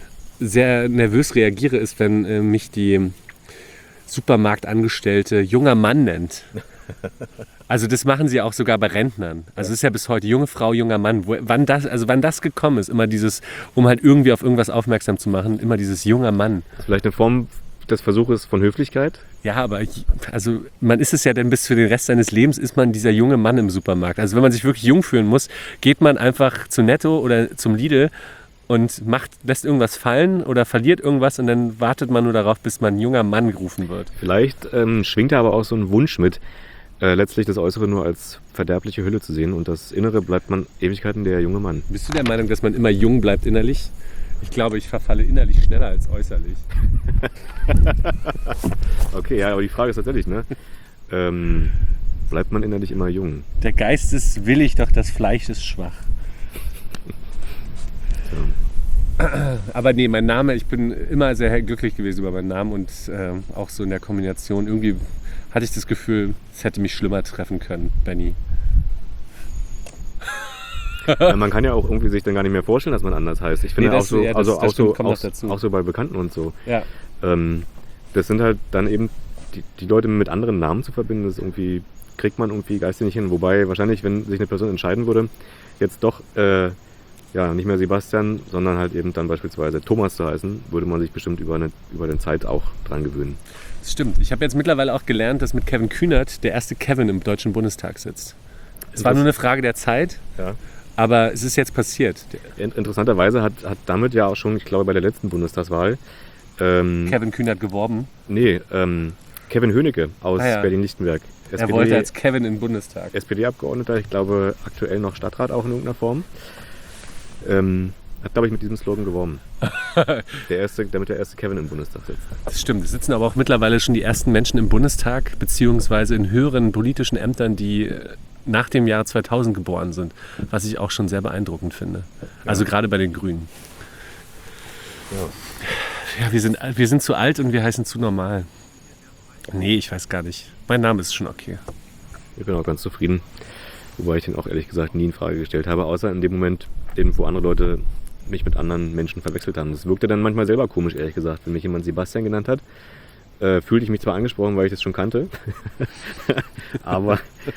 Speaker 2: nervös reagiere, ist, wenn mich die Supermarktangestellte junger Mann nennt. Also das machen sie auch sogar bei Rentnern. Also es ist ja bis heute junge Frau, junger Mann. Wann das gekommen ist, immer dieses, um halt irgendwie auf irgendwas aufmerksam zu machen, immer dieses junger Mann.
Speaker 1: Das ist vielleicht eine Form des Versuches von Höflichkeit?
Speaker 2: Ja, aber man ist es ja dann bis für den Rest seines Lebens, ist man dieser junge Mann im Supermarkt. Also wenn man sich wirklich jung fühlen muss, geht man einfach zu Netto oder zum Lidl und lässt irgendwas fallen oder verliert irgendwas und dann wartet man nur darauf, bis man junger Mann gerufen wird.
Speaker 1: Vielleicht schwingt da aber auch so ein Wunsch mit, letztlich das Äußere nur als verderbliche Hülle zu sehen und das Innere bleibt man Ewigkeiten der junge Mann.
Speaker 2: Bist du der Meinung, dass man immer jung bleibt innerlich? Ich glaube, ich verfalle innerlich schneller als äußerlich.
Speaker 1: Okay, ja, aber die Frage ist tatsächlich, ne? Bleibt man innerlich immer jung?
Speaker 2: Der Geist ist willig, doch das Fleisch ist schwach. Ja. Aber nee, mein Name, ich bin immer sehr glücklich gewesen über meinen Namen und auch so in der Kombination. Irgendwie hatte ich das Gefühl, es hätte mich schlimmer treffen können, Benni.
Speaker 1: Ja, man kann ja auch irgendwie sich dann gar nicht mehr vorstellen, dass man anders heißt. Ich finde auch so bei Bekannten und so.
Speaker 2: Ja.
Speaker 1: Das sind halt dann eben die Leute mit anderen Namen zu verbinden, das irgendwie kriegt man irgendwie geistig nicht hin. Wobei wahrscheinlich, wenn sich eine Person entscheiden würde, jetzt doch nicht mehr Sebastian, sondern halt eben dann beispielsweise Thomas zu heißen, würde man sich bestimmt über den Zeit auch dran gewöhnen.
Speaker 2: Das stimmt. Ich habe jetzt mittlerweile auch gelernt, dass mit Kevin Kühnert der erste Kevin im Deutschen Bundestag sitzt. Es war nur eine Frage der Zeit.
Speaker 1: Ja.
Speaker 2: Aber es ist jetzt passiert.
Speaker 1: Interessanterweise hat damit ja auch schon, ich glaube bei der letzten Bundestagswahl,
Speaker 2: Kevin Kühnert geworben?
Speaker 1: Nee, Kevin Höhnecke aus Berlin-Lichtenberg.
Speaker 2: Er wollte als Kevin in den Bundestag.
Speaker 1: SPD-Abgeordneter, ich glaube aktuell noch Stadtrat auch in irgendeiner Form. Hat, glaube ich, mit diesem Slogan geworben. Damit der erste Kevin im Bundestag sitzt.
Speaker 2: Das stimmt. Es sitzen aber auch mittlerweile schon die ersten Menschen im Bundestag, beziehungsweise in höheren politischen Ämtern, die nach dem Jahr 2000 geboren sind, was ich auch schon sehr beeindruckend finde. Ja. Also gerade bei den Grünen. Ja, wir sind zu alt und wir heißen zu normal. Nee, ich weiß gar nicht. Mein Name ist schon okay.
Speaker 1: Ich bin auch ganz zufrieden. Wobei ich den auch ehrlich gesagt nie in Frage gestellt habe, außer in dem Moment, wo andere Leute mich mit anderen Menschen verwechselt haben. Das wirkte dann manchmal selber komisch, ehrlich gesagt. Wenn mich jemand Sebastian genannt hat, fühlte ich mich zwar angesprochen, weil ich das schon kannte, aber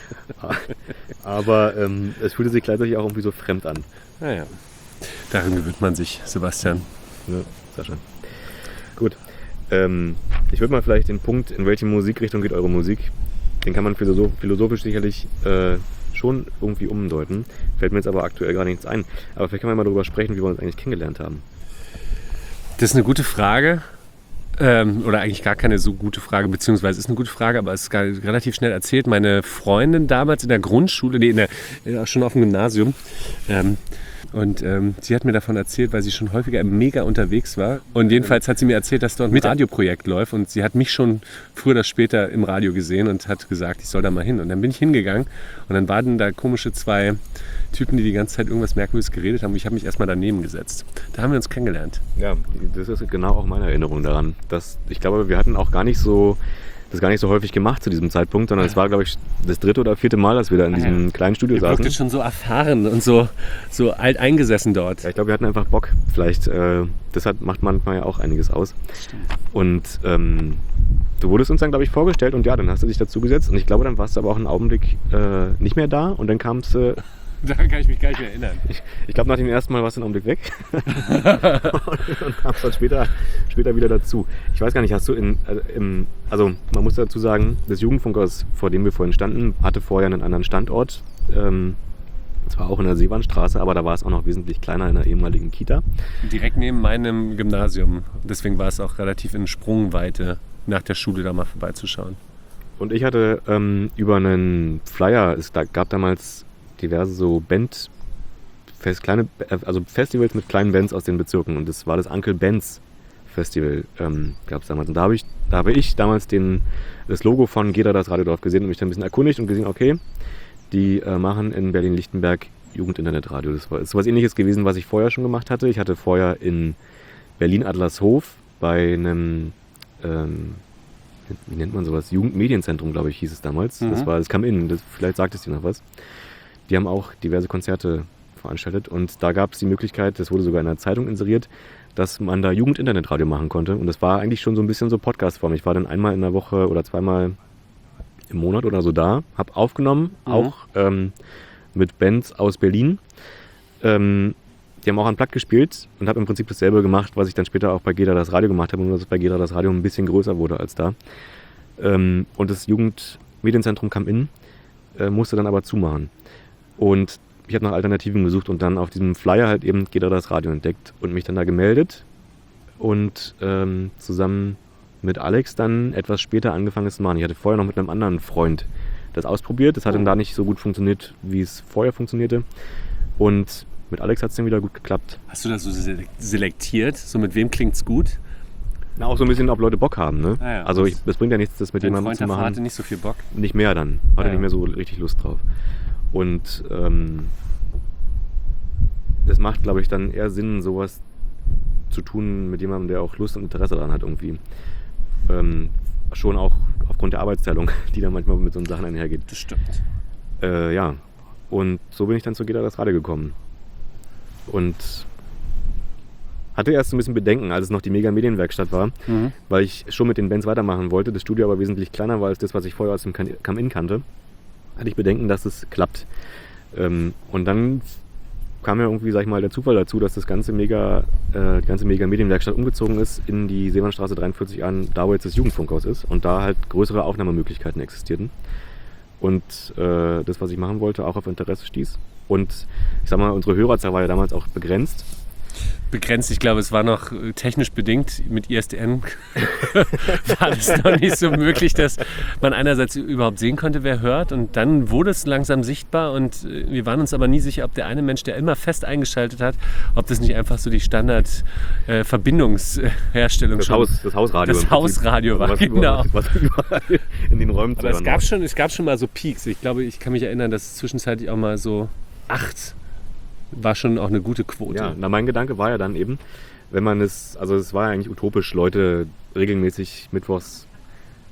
Speaker 1: es fühlte sich gleichzeitig auch irgendwie so fremd an.
Speaker 2: Naja, darin gewöhnt man sich, Sebastian.
Speaker 1: Ja, Sascha. Gut. Ich würde mal vielleicht den Punkt, in welche Musikrichtung geht eure Musik, den kann man philosophisch sicherlich schon irgendwie umdeuten. Fällt mir jetzt aber aktuell gar nichts ein. Aber vielleicht können wir mal darüber sprechen, wie wir uns eigentlich kennengelernt haben.
Speaker 2: Das ist eine gute Frage. Oder eigentlich gar keine so gute Frage, beziehungsweise ist eine gute Frage, aber es ist relativ schnell erzählt. Meine Freundin damals in der Grundschule, schon auf dem Gymnasium, und sie hat mir davon erzählt, weil sie schon häufiger mega unterwegs war. Und jedenfalls hat sie mir erzählt, dass dort ein Radioprojekt läuft. Und sie hat mich schon früher oder später im Radio gesehen und hat gesagt, ich soll da mal hin. Und dann bin ich hingegangen und dann waren da komische zwei Typen, die die ganze Zeit irgendwas Merkwürdiges geredet haben. Und ich habe mich erstmal daneben gesetzt. Da haben wir uns kennengelernt.
Speaker 1: Ja, das ist genau auch meine Erinnerung daran. Ich glaube, wir hatten auch gar nicht so häufig gemacht zu diesem Zeitpunkt, sondern es war, glaube ich, das 3. oder 4. Mal, dass wir da in diesem kleinen Studio saßen.
Speaker 2: Wir wirkten schon so erfahren und so alt eingesessen dort.
Speaker 1: Ja, ich glaube, wir hatten einfach Bock. Vielleicht, deshalb macht manchmal ja auch einiges aus.
Speaker 2: Stimmt.
Speaker 1: Und du wurdest uns dann, glaube ich, vorgestellt und ja, dann hast du dich dazu gesetzt und ich glaube, dann warst du aber auch einen Augenblick nicht mehr da und dann kamst du...
Speaker 2: Daran kann ich mich gar nicht mehr erinnern.
Speaker 1: Ich glaube, nach dem ersten Mal warst du einen Augenblick weg und kamst dann später wieder dazu. Ich weiß gar nicht, hast du also man muss dazu sagen, das Jugendfunkhaus, vor dem wir vorhin standen, hatte vorher einen anderen Standort. Zwar auch in der Seewandstraße, aber da war es auch noch wesentlich kleiner in der ehemaligen Kita.
Speaker 2: Direkt neben meinem Gymnasium. Deswegen war es auch relativ in Sprungweite, nach der Schule da mal vorbeizuschauen.
Speaker 1: Und ich hatte über einen Flyer, es gab damals diverse so Festivals mit kleinen Bands aus den Bezirken. Und das war das Uncle Ben's Festival, gab es damals. Und da habe ich damals das Logo von Geda das Radio drauf gesehen und mich dann ein bisschen erkundigt und gesehen, okay, die machen in Berlin-Lichtenberg Jugendinternetradio. Das ist sowas Ähnliches gewesen, was ich vorher schon gemacht hatte. Ich hatte vorher in Berlin-Adlershof bei einem, wie nennt man sowas, Jugendmedienzentrum, glaube ich, hieß es damals.
Speaker 2: Mhm.
Speaker 1: Das kam in, vielleicht sagt es dir noch was. Die haben auch diverse Konzerte veranstaltet und da gab es die Möglichkeit, das wurde sogar in der Zeitung inseriert, dass man da Jugendinternetradio machen konnte und das war eigentlich schon so ein bisschen so Podcast-Form. Ich war dann einmal in der Woche oder zweimal im Monat oder so da, habe aufgenommen, auch mit Bands aus Berlin. Die haben auch an Platt gespielt und habe im Prinzip dasselbe gemacht, was ich dann später auch bei Geda das Radio gemacht habe, nur dass bei Geda das Radio ein bisschen größer wurde als da. Und das Jugendmedienzentrum kam in, musste dann aber zumachen. Und ich habe nach Alternativen gesucht und dann auf diesem Flyer halt eben Geda das Radio entdeckt und mich dann da gemeldet und zusammen mit Alex dann etwas später angefangen es zu machen. Ich hatte vorher noch mit einem anderen Freund das ausprobiert. Das hat dann da nicht so gut funktioniert, wie es vorher funktionionierte. Und mit Alex hat es dann wieder gut geklappt.
Speaker 2: Hast du das so selektiert? So mit wem klingt's gut?
Speaker 1: Na, auch so ein bisschen, ob Leute Bock haben. Ne?
Speaker 2: Ah ja,
Speaker 1: also das bringt ja nichts, das mit jemandem zu machen.
Speaker 2: Hatte nicht so viel Bock.
Speaker 1: Nicht mehr dann. Hatte nicht mehr so richtig Lust drauf. Und das macht, glaube ich, dann eher Sinn, sowas zu tun mit jemandem, der auch Lust und Interesse daran hat irgendwie. Schon auch aufgrund der Arbeitsteilung, die da manchmal mit so Sachen einhergeht.
Speaker 2: Das stimmt.
Speaker 1: Ja. Und so bin ich dann zu Geda das Radio gekommen. Und hatte erst so ein bisschen Bedenken, als es noch die Mega-Medienwerkstatt war, weil ich schon mit den Bands weitermachen wollte, das Studio aber wesentlich kleiner war als das, was ich vorher aus dem Come-In kannte. Hatte ich Bedenken, dass es klappt. Und dann kam ja irgendwie, sag ich mal, der Zufall dazu, dass die ganze Mega-Medienwerkstatt umgezogen ist in die Seewandstraße 43 an, da wo jetzt das Jugendfunkhaus ist und da halt größere Aufnahmemöglichkeiten existierten. Und das, was ich machen wollte, auch auf Interesse stieß. Und ich sag mal, unsere Hörerzahl war ja damals auch begrenzt.
Speaker 2: Ich glaube, es war noch technisch bedingt. Mit ISDN war es noch nicht so möglich, dass man einerseits überhaupt sehen konnte, wer hört. Und dann wurde es langsam sichtbar und wir waren uns aber nie sicher, ob der eine Mensch, der immer fest eingeschaltet hat, ob das nicht einfach so die Standard-Verbindungsherstellung
Speaker 1: Das Hausradio.
Speaker 2: Das Hausradio war, genau.
Speaker 1: Was überall in den Räumen zu
Speaker 2: Aber
Speaker 1: hören
Speaker 2: es gab schon mal so Peaks. Ich glaube, ich kann mich erinnern, dass es zwischenzeitlich auch mal so 8 war schon auch eine gute Quote.
Speaker 1: Ja, mein Gedanke war ja dann eben, wenn man es war ja eigentlich utopisch, Leute regelmäßig mittwochs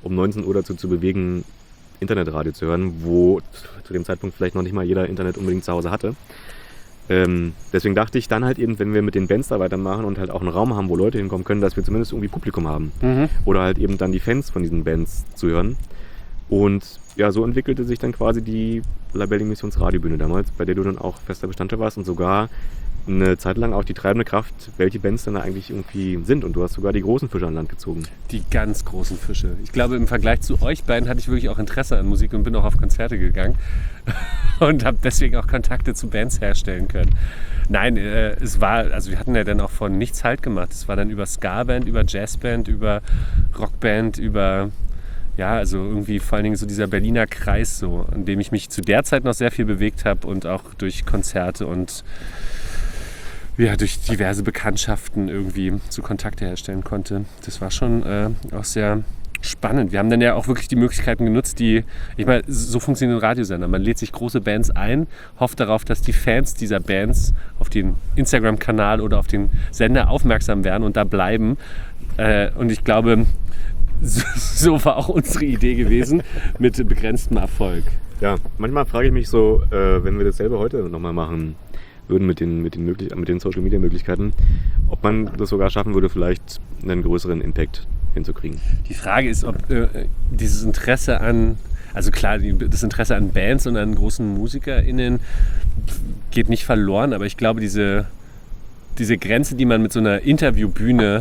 Speaker 1: um 19 Uhr dazu zu bewegen, Internetradio zu hören, wo zu dem Zeitpunkt vielleicht noch nicht mal jeder Internet unbedingt zu Hause hatte. Deswegen dachte ich dann halt eben, wenn wir mit den Bands da weitermachen und halt auch einen Raum haben, wo Leute hinkommen können, dass wir zumindest irgendwie Publikum haben. Oder halt eben dann die Fans von diesen Bands zu hören. Und ja, so entwickelte sich dann quasi die Labelling Missions Radiobühne damals, bei der du dann auch fester Bestandteil warst und sogar eine Zeit lang auch die treibende Kraft, welche Bands dann da eigentlich irgendwie sind. Und du hast sogar die großen Fische an Land gezogen.
Speaker 2: Die ganz großen Fische. Ich glaube, im Vergleich zu euch beiden hatte ich wirklich auch Interesse an Musik und bin auch auf Konzerte gegangen und habe deswegen auch Kontakte zu Bands herstellen können. Nein, wir hatten ja dann auch von nichts Halt gemacht. Es war dann über Ska-Band, über Jazzband, über Rockband, über... Ja, also irgendwie vor allen Dingen so dieser Berliner Kreis, so, in dem ich mich zu der Zeit noch sehr viel bewegt habe und auch durch Konzerte und ja, durch diverse Bekanntschaften irgendwie so Kontakte herstellen konnte. Das war schon auch sehr spannend. Wir haben dann ja auch wirklich die Möglichkeiten genutzt, so funktionieren Radiosender. Man lädt sich große Bands ein, hofft darauf, dass die Fans dieser Bands auf den Instagram-Kanal oder auf den Sender aufmerksam werden und da bleiben. Und ich glaube, so war auch unsere Idee gewesen, mit begrenztem Erfolg.
Speaker 1: Ja, manchmal frage ich mich so, wenn wir dasselbe heute nochmal machen würden mit den Social-Media-Möglichkeiten, ob man das sogar schaffen würde, vielleicht einen größeren Impact hinzukriegen.
Speaker 2: Die Frage ist, ob dieses Interesse an, also klar, das Interesse an Bands und an großen MusikerInnen geht nicht verloren, aber ich glaube, diese Grenze, die man mit so einer Interviewbühne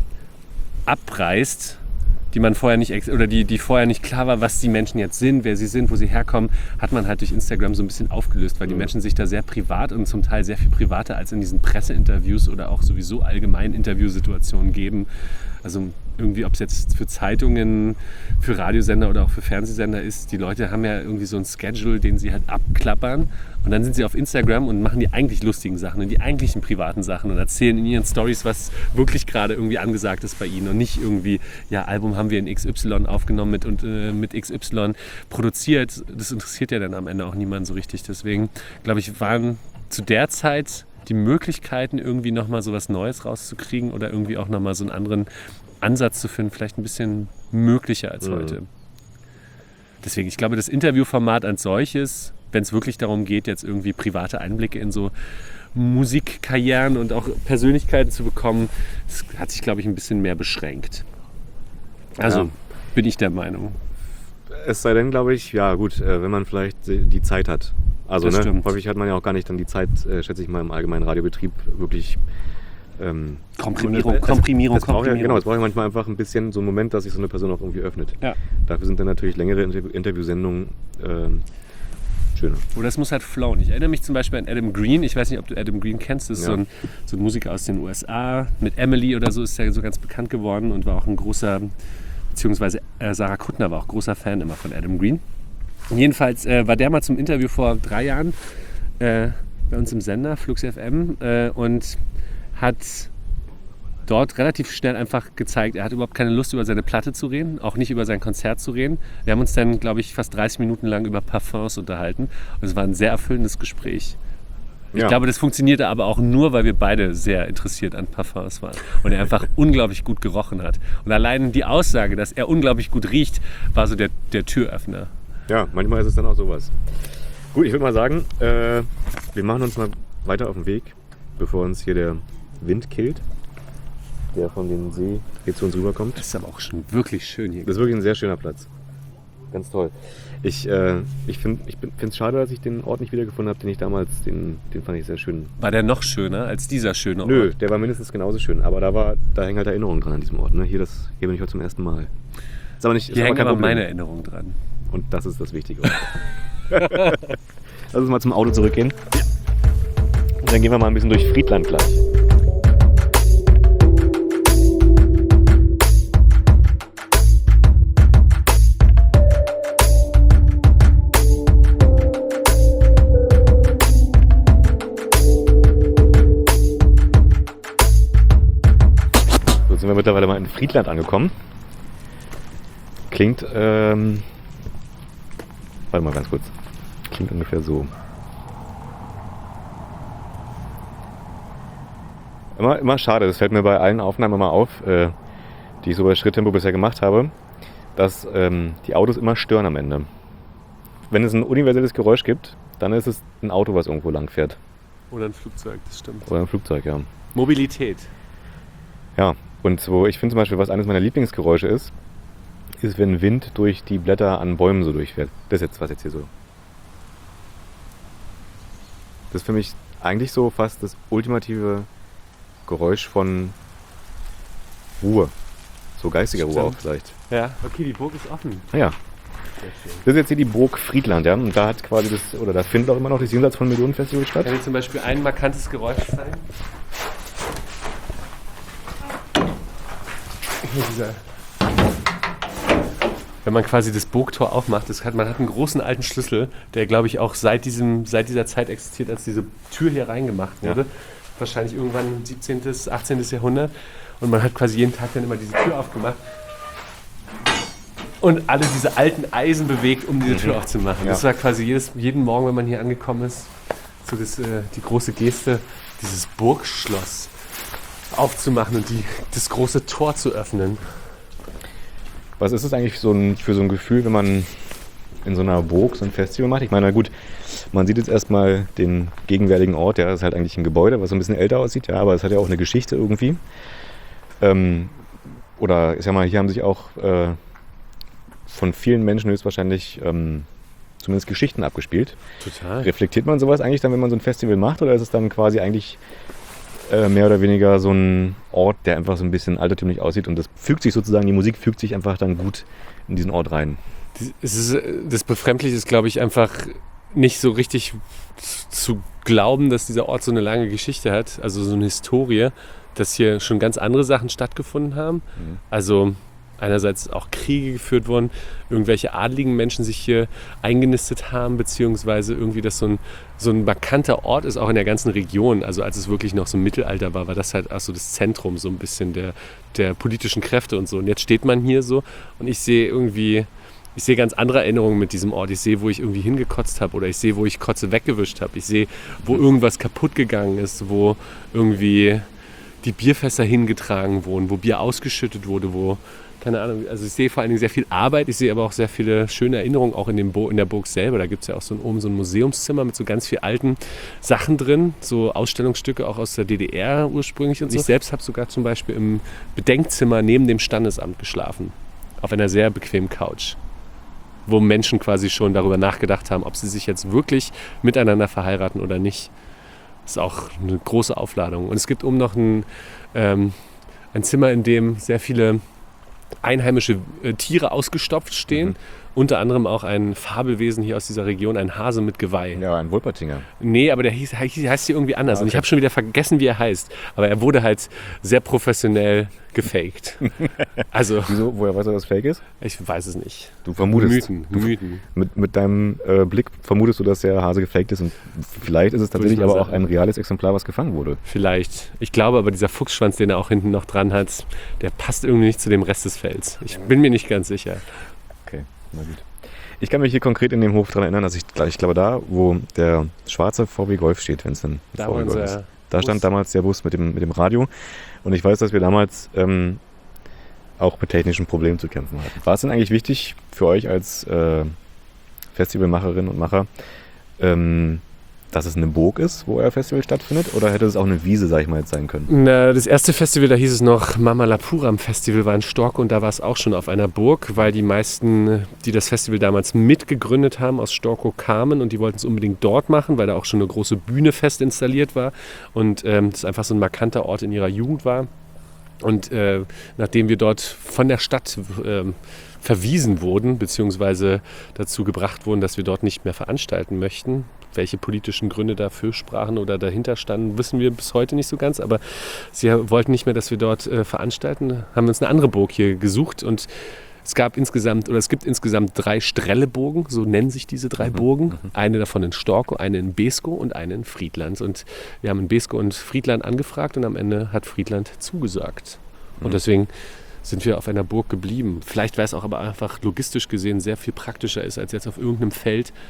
Speaker 2: abreißt, die man vorher nicht, oder die vorher nicht klar war, was die Menschen jetzt sind, wer sie sind, wo sie herkommen, hat man halt durch Instagram so ein bisschen aufgelöst, weil die Menschen sich da sehr privat und zum Teil sehr viel privater als in diesen Presseinterviews oder auch sowieso allgemein Interviewsituationen geben. Also irgendwie, ob es jetzt für Zeitungen, für Radiosender oder auch für Fernsehsender ist, die Leute haben ja irgendwie so ein Schedule, den sie halt abklappern und dann sind sie auf Instagram und machen die eigentlich lustigen Sachen und die eigentlichen privaten Sachen und erzählen in ihren Stories, was wirklich gerade irgendwie angesagt ist bei ihnen und nicht irgendwie, ja, Album haben wir in XY aufgenommen mit XY produziert. Das interessiert ja dann am Ende auch niemanden so richtig. Deswegen, glaube ich, waren zu der Zeit die Möglichkeiten, irgendwie nochmal so was Neues rauszukriegen oder irgendwie auch nochmal so einen anderen Ansatz zu finden, vielleicht ein bisschen möglicher als heute. Deswegen, ich glaube, das Interviewformat als solches, wenn es wirklich darum geht, jetzt irgendwie private Einblicke in so Musikkarrieren und auch Persönlichkeiten zu bekommen, das hat sich, glaube ich, ein bisschen mehr beschränkt. Also bin ich der Meinung.
Speaker 1: Es sei denn, glaube ich, ja gut, wenn man vielleicht die Zeit hat. Also häufig hat man ja auch gar nicht dann die Zeit, schätze ich mal, im allgemeinen Radiobetrieb wirklich
Speaker 2: Komprimierung.
Speaker 1: Es braucht ja manchmal einfach ein bisschen so einen Moment, dass sich so eine Person auch irgendwie öffnet. Ja. Dafür sind dann natürlich längere Interviewsendungen schöner.
Speaker 2: Oder es muss halt flowen. Ich erinnere mich zum Beispiel an Adam Green. Ich weiß nicht, ob du Adam Green kennst. Das ist so ein Musiker aus den USA. Mit Emily oder so ist er so ganz bekannt geworden und war auch ein großer, beziehungsweise Sarah Kuttner war auch großer Fan immer von Adam Green. Jedenfalls war der mal zum Interview vor 3 Jahren bei uns im Sender, Flux FM, und hat dort relativ schnell einfach gezeigt, er hat überhaupt keine Lust, über seine Platte zu reden, auch nicht über sein Konzert zu reden. Wir haben uns dann, glaube ich, fast 30 Minuten lang über Parfums unterhalten und es war ein sehr erfüllendes Gespräch. Ich glaube, das funktionierte aber auch nur, weil wir beide sehr interessiert an Parfums waren und er einfach unglaublich gut gerochen hat. Und allein die Aussage, dass er unglaublich gut riecht, war so der Türöffner.
Speaker 1: Ja, manchmal ist es dann auch sowas. Gut, ich würde mal sagen, wir machen uns mal weiter auf den Weg, bevor uns hier der Wind killt, der von dem See hier zu uns rüberkommt.
Speaker 2: Das ist aber auch schon wirklich schön hier.
Speaker 1: Das ist wirklich ein sehr schöner Platz. Ganz toll. Ich finde es schade, dass ich den Ort nicht wiedergefunden habe, den ich damals, den fand ich sehr schön.
Speaker 2: War der noch schöner als dieser schöne Ort?
Speaker 1: Nö, der war mindestens genauso schön. Aber da hängen halt Erinnerungen dran an diesem Ort. Ne? Hier bin ich heute zum ersten Mal. Ist aber nicht,
Speaker 2: hier hängen aber meine Erinnerungen dran.
Speaker 1: Und das ist das Wichtige. Lass uns mal zum Auto zurückgehen. Und dann gehen wir mal ein bisschen durch Friedland gleich. So, sind wir mittlerweile mal in Friedland angekommen. Klingt, warte mal ganz kurz. Klingt ungefähr so. Immer schade, das fällt mir bei allen Aufnahmen immer auf, die ich so bei Schritttempo bisher gemacht habe. dass die Autos immer stören am Ende. Wenn es ein universelles Geräusch gibt, dann ist es ein Auto, was irgendwo lang fährt.
Speaker 2: Oder ein Flugzeug, das stimmt.
Speaker 1: Oder ein Flugzeug, ja.
Speaker 2: Mobilität.
Speaker 1: Ja, und so, ich finde zum Beispiel, was eines meiner Lieblingsgeräusche ist, wenn Wind durch die Blätter an Bäumen so durchfährt. Das ist jetzt, was jetzt hier so. Das ist für mich eigentlich so fast das ultimative Geräusch von Ruhe. So geistiger Ruhe auch vielleicht.
Speaker 2: Ja, okay, die Burg ist offen.
Speaker 1: Ja. Das ist jetzt hier die Burg Friedland, ja. Und da hat quasi da findet auch immer noch das Jenseits von Millionen Festival statt.
Speaker 2: Kann ich zum Beispiel ein markantes Geräusch zeigen? Hier wenn man quasi das Burgtor aufmacht, man hat einen großen alten Schlüssel, der glaube ich auch seit dieser Zeit existiert, als diese Tür hier reingemacht wurde. Ja. Wahrscheinlich irgendwann im 17., 18. Jahrhundert. Und man hat quasi jeden Tag dann immer diese Tür aufgemacht. Und alle diese alten Eisen bewegt, um diese Tür aufzumachen. Ja. Das war quasi jeden Morgen, wenn man hier angekommen ist, so die große Geste, dieses Burgschloss aufzumachen und das große Tor zu öffnen.
Speaker 1: Was ist es eigentlich für so ein Gefühl, wenn man in so einer Burg so ein Festival macht? Ich meine, na gut, man sieht jetzt erstmal den gegenwärtigen Ort, ja, das ist halt eigentlich ein Gebäude, was so ein bisschen älter aussieht, ja, aber es hat ja auch eine Geschichte irgendwie. Oder ich sag mal, hier haben sich auch von vielen Menschen höchstwahrscheinlich zumindest Geschichten abgespielt.
Speaker 2: Total.
Speaker 1: Reflektiert man sowas eigentlich dann, wenn man so ein Festival macht, oder ist es dann quasi eigentlich mehr oder weniger so ein Ort, der einfach so ein bisschen altertümlich aussieht und die Musik fügt sich einfach dann gut in diesen Ort rein?
Speaker 2: Das Befremdliche ist, glaube ich, einfach nicht so richtig zu glauben, dass dieser Ort so eine lange Geschichte hat, also so eine Historie, dass hier schon ganz andere Sachen stattgefunden haben. Mhm. Also einerseits auch Kriege geführt wurden, irgendwelche adligen Menschen sich hier eingenistet haben, beziehungsweise irgendwie das so ein markanter Ort ist, auch in der ganzen Region. Also als es wirklich noch so im Mittelalter war das halt auch so das Zentrum so ein bisschen der politischen Kräfte und so. Und jetzt steht man hier so und ich sehe ganz andere Erinnerungen mit diesem Ort. Ich sehe, wo ich irgendwie hingekotzt habe oder ich sehe, wo ich Kotze weggewischt habe. Ich sehe, wo irgendwas kaputt gegangen ist, wo irgendwie die Bierfässer hingetragen wurden, wo Bier ausgeschüttet wurde, wo keine Ahnung, also ich sehe vor allen Dingen sehr viel Arbeit, ich sehe aber auch sehr viele schöne Erinnerungen, auch in der Burg selber. Da gibt es ja auch oben so ein Museumszimmer mit so ganz viel alten Sachen drin, so Ausstellungsstücke auch aus der DDR ursprünglich und so. Ich selbst habe sogar zum Beispiel im Bedenkzimmer neben dem Standesamt geschlafen, auf einer sehr bequemen Couch, wo Menschen quasi schon darüber nachgedacht haben, ob sie sich jetzt wirklich miteinander verheiraten oder nicht. Das ist auch eine große Aufladung. Und es gibt oben noch ein Zimmer, in dem sehr viele einheimische Tiere ausgestopft stehen. Unter anderem auch ein Fabelwesen hier aus dieser Region, ein Hase mit Geweih.
Speaker 1: Ja, ein Wolpertinger.
Speaker 2: Nee, aber der heißt hier irgendwie anders. Okay. Und ich habe schon wieder vergessen, wie er heißt. Aber er wurde halt sehr professionell gefaked. Also,
Speaker 1: wieso? Woher weißt du, dass es fake ist?
Speaker 2: Ich weiß es nicht.
Speaker 1: Du vermutest.
Speaker 2: Mythen.
Speaker 1: Mit deinem Blick vermutest du, dass der Hase gefaked ist. Und vielleicht ist es tatsächlich aber auch ein reales Exemplar, was gefangen wurde.
Speaker 2: Vielleicht. Ich glaube aber, dieser Fuchsschwanz, den er auch hinten noch dran hat, der passt irgendwie nicht zu dem Rest des Fells. Ich bin mir nicht ganz sicher.
Speaker 1: Okay. Na gut. Ich kann mich hier konkret in dem Hof daran erinnern, dass ich glaube da, wo der schwarze VW Golf steht, wenn es dann VW Golf ist. Da stand damals der Bus mit dem Radio und ich weiß, dass wir damals auch mit technischen Problemen zu kämpfen hatten. War es denn eigentlich wichtig für euch als Festivalmacherinnen und Macher, dass es eine Burg ist, wo euer Festival stattfindet? Oder hätte es auch eine Wiese, sag ich mal, jetzt sein können?
Speaker 2: Na, das erste Festival, da hieß es noch Mamalapuram Festival, war in Storkow und da war es auch schon auf einer Burg, weil die meisten, die das Festival damals mitgegründet haben, aus Storkow kamen und die wollten es unbedingt dort machen, weil da auch schon eine große Bühne fest installiert war und das einfach so ein markanter Ort in ihrer Jugend war. Und nachdem wir dort von der Stadt verwiesen wurden, beziehungsweise dazu gebracht wurden, dass wir dort nicht mehr veranstalten möchten, welche politischen Gründe dafür sprachen oder dahinter standen, wissen wir bis heute nicht so ganz, aber sie wollten nicht mehr, dass wir dort veranstalten, haben uns eine andere Burg hier gesucht und es gibt insgesamt 3 Strelleburgen, so nennen sich diese 3 Burgen. Eine davon in Storkow, eine in Beeskow und eine in Friedland. Und wir haben in Beeskow und Friedland angefragt und am Ende hat Friedland zugesagt. Und deswegen sind wir auf einer Burg geblieben. Vielleicht, weil es auch aber einfach logistisch gesehen sehr viel praktischer ist, als jetzt auf irgendeinem Feld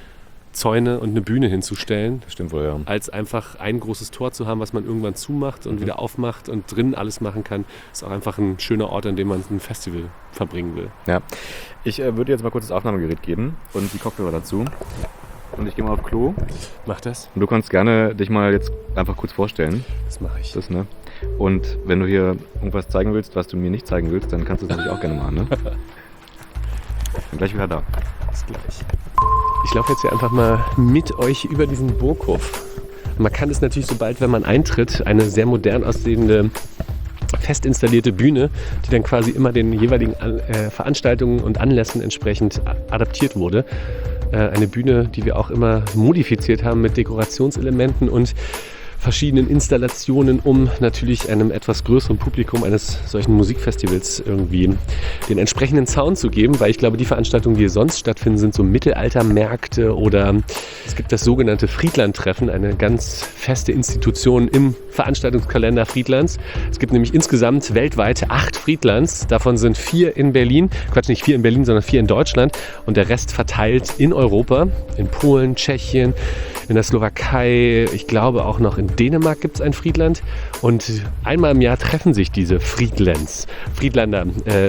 Speaker 2: Zäune und eine Bühne hinzustellen.
Speaker 1: Stimmt wohl, ja.
Speaker 2: Als einfach ein großes Tor zu haben, was man irgendwann zumacht und wieder aufmacht und drinnen alles machen kann. Ist auch einfach ein schöner Ort, an dem man ein Festival verbringen will.
Speaker 1: Ja. Ich würde jetzt mal kurz das Aufnahmegerät geben und die Kopfhörer dazu. Und ich gehe mal auf Klo.
Speaker 2: Mach das.
Speaker 1: Und du kannst gerne dich mal jetzt einfach kurz vorstellen.
Speaker 2: Das mache ich.
Speaker 1: Ne? Und wenn du hier irgendwas zeigen willst, was du mir nicht zeigen willst, dann kannst du es natürlich auch gerne machen. Ne? Bin gleich wieder da.
Speaker 2: Bis gleich. Ich laufe jetzt hier einfach mal mit euch über diesen Burghof. Man kann es natürlich, sobald, wenn man eintritt, eine sehr modern aussehende, fest installierte Bühne, die dann quasi immer den jeweiligen Veranstaltungen und Anlässen entsprechend adaptiert wurde. Eine Bühne, die wir auch immer modifiziert haben mit Dekorationselementen und verschiedenen Installationen, um natürlich einem etwas größeren Publikum eines solchen Musikfestivals irgendwie den entsprechenden Sound zu geben, weil ich glaube, die Veranstaltungen, die hier sonst stattfinden, sind so Mittelaltermärkte oder es gibt das sogenannte Friedland-Treffen, eine ganz feste Institution im Veranstaltungskalender Friedlands. Es gibt nämlich insgesamt weltweit 8 Friedlands, davon sind 4 in Berlin, nicht 4 in Berlin, sondern 4 in Deutschland und der Rest verteilt in Europa, in Polen, Tschechien, in der Slowakei, ich glaube auch noch in Dänemark gibt es ein Friedland und einmal im Jahr treffen sich diese Friedländer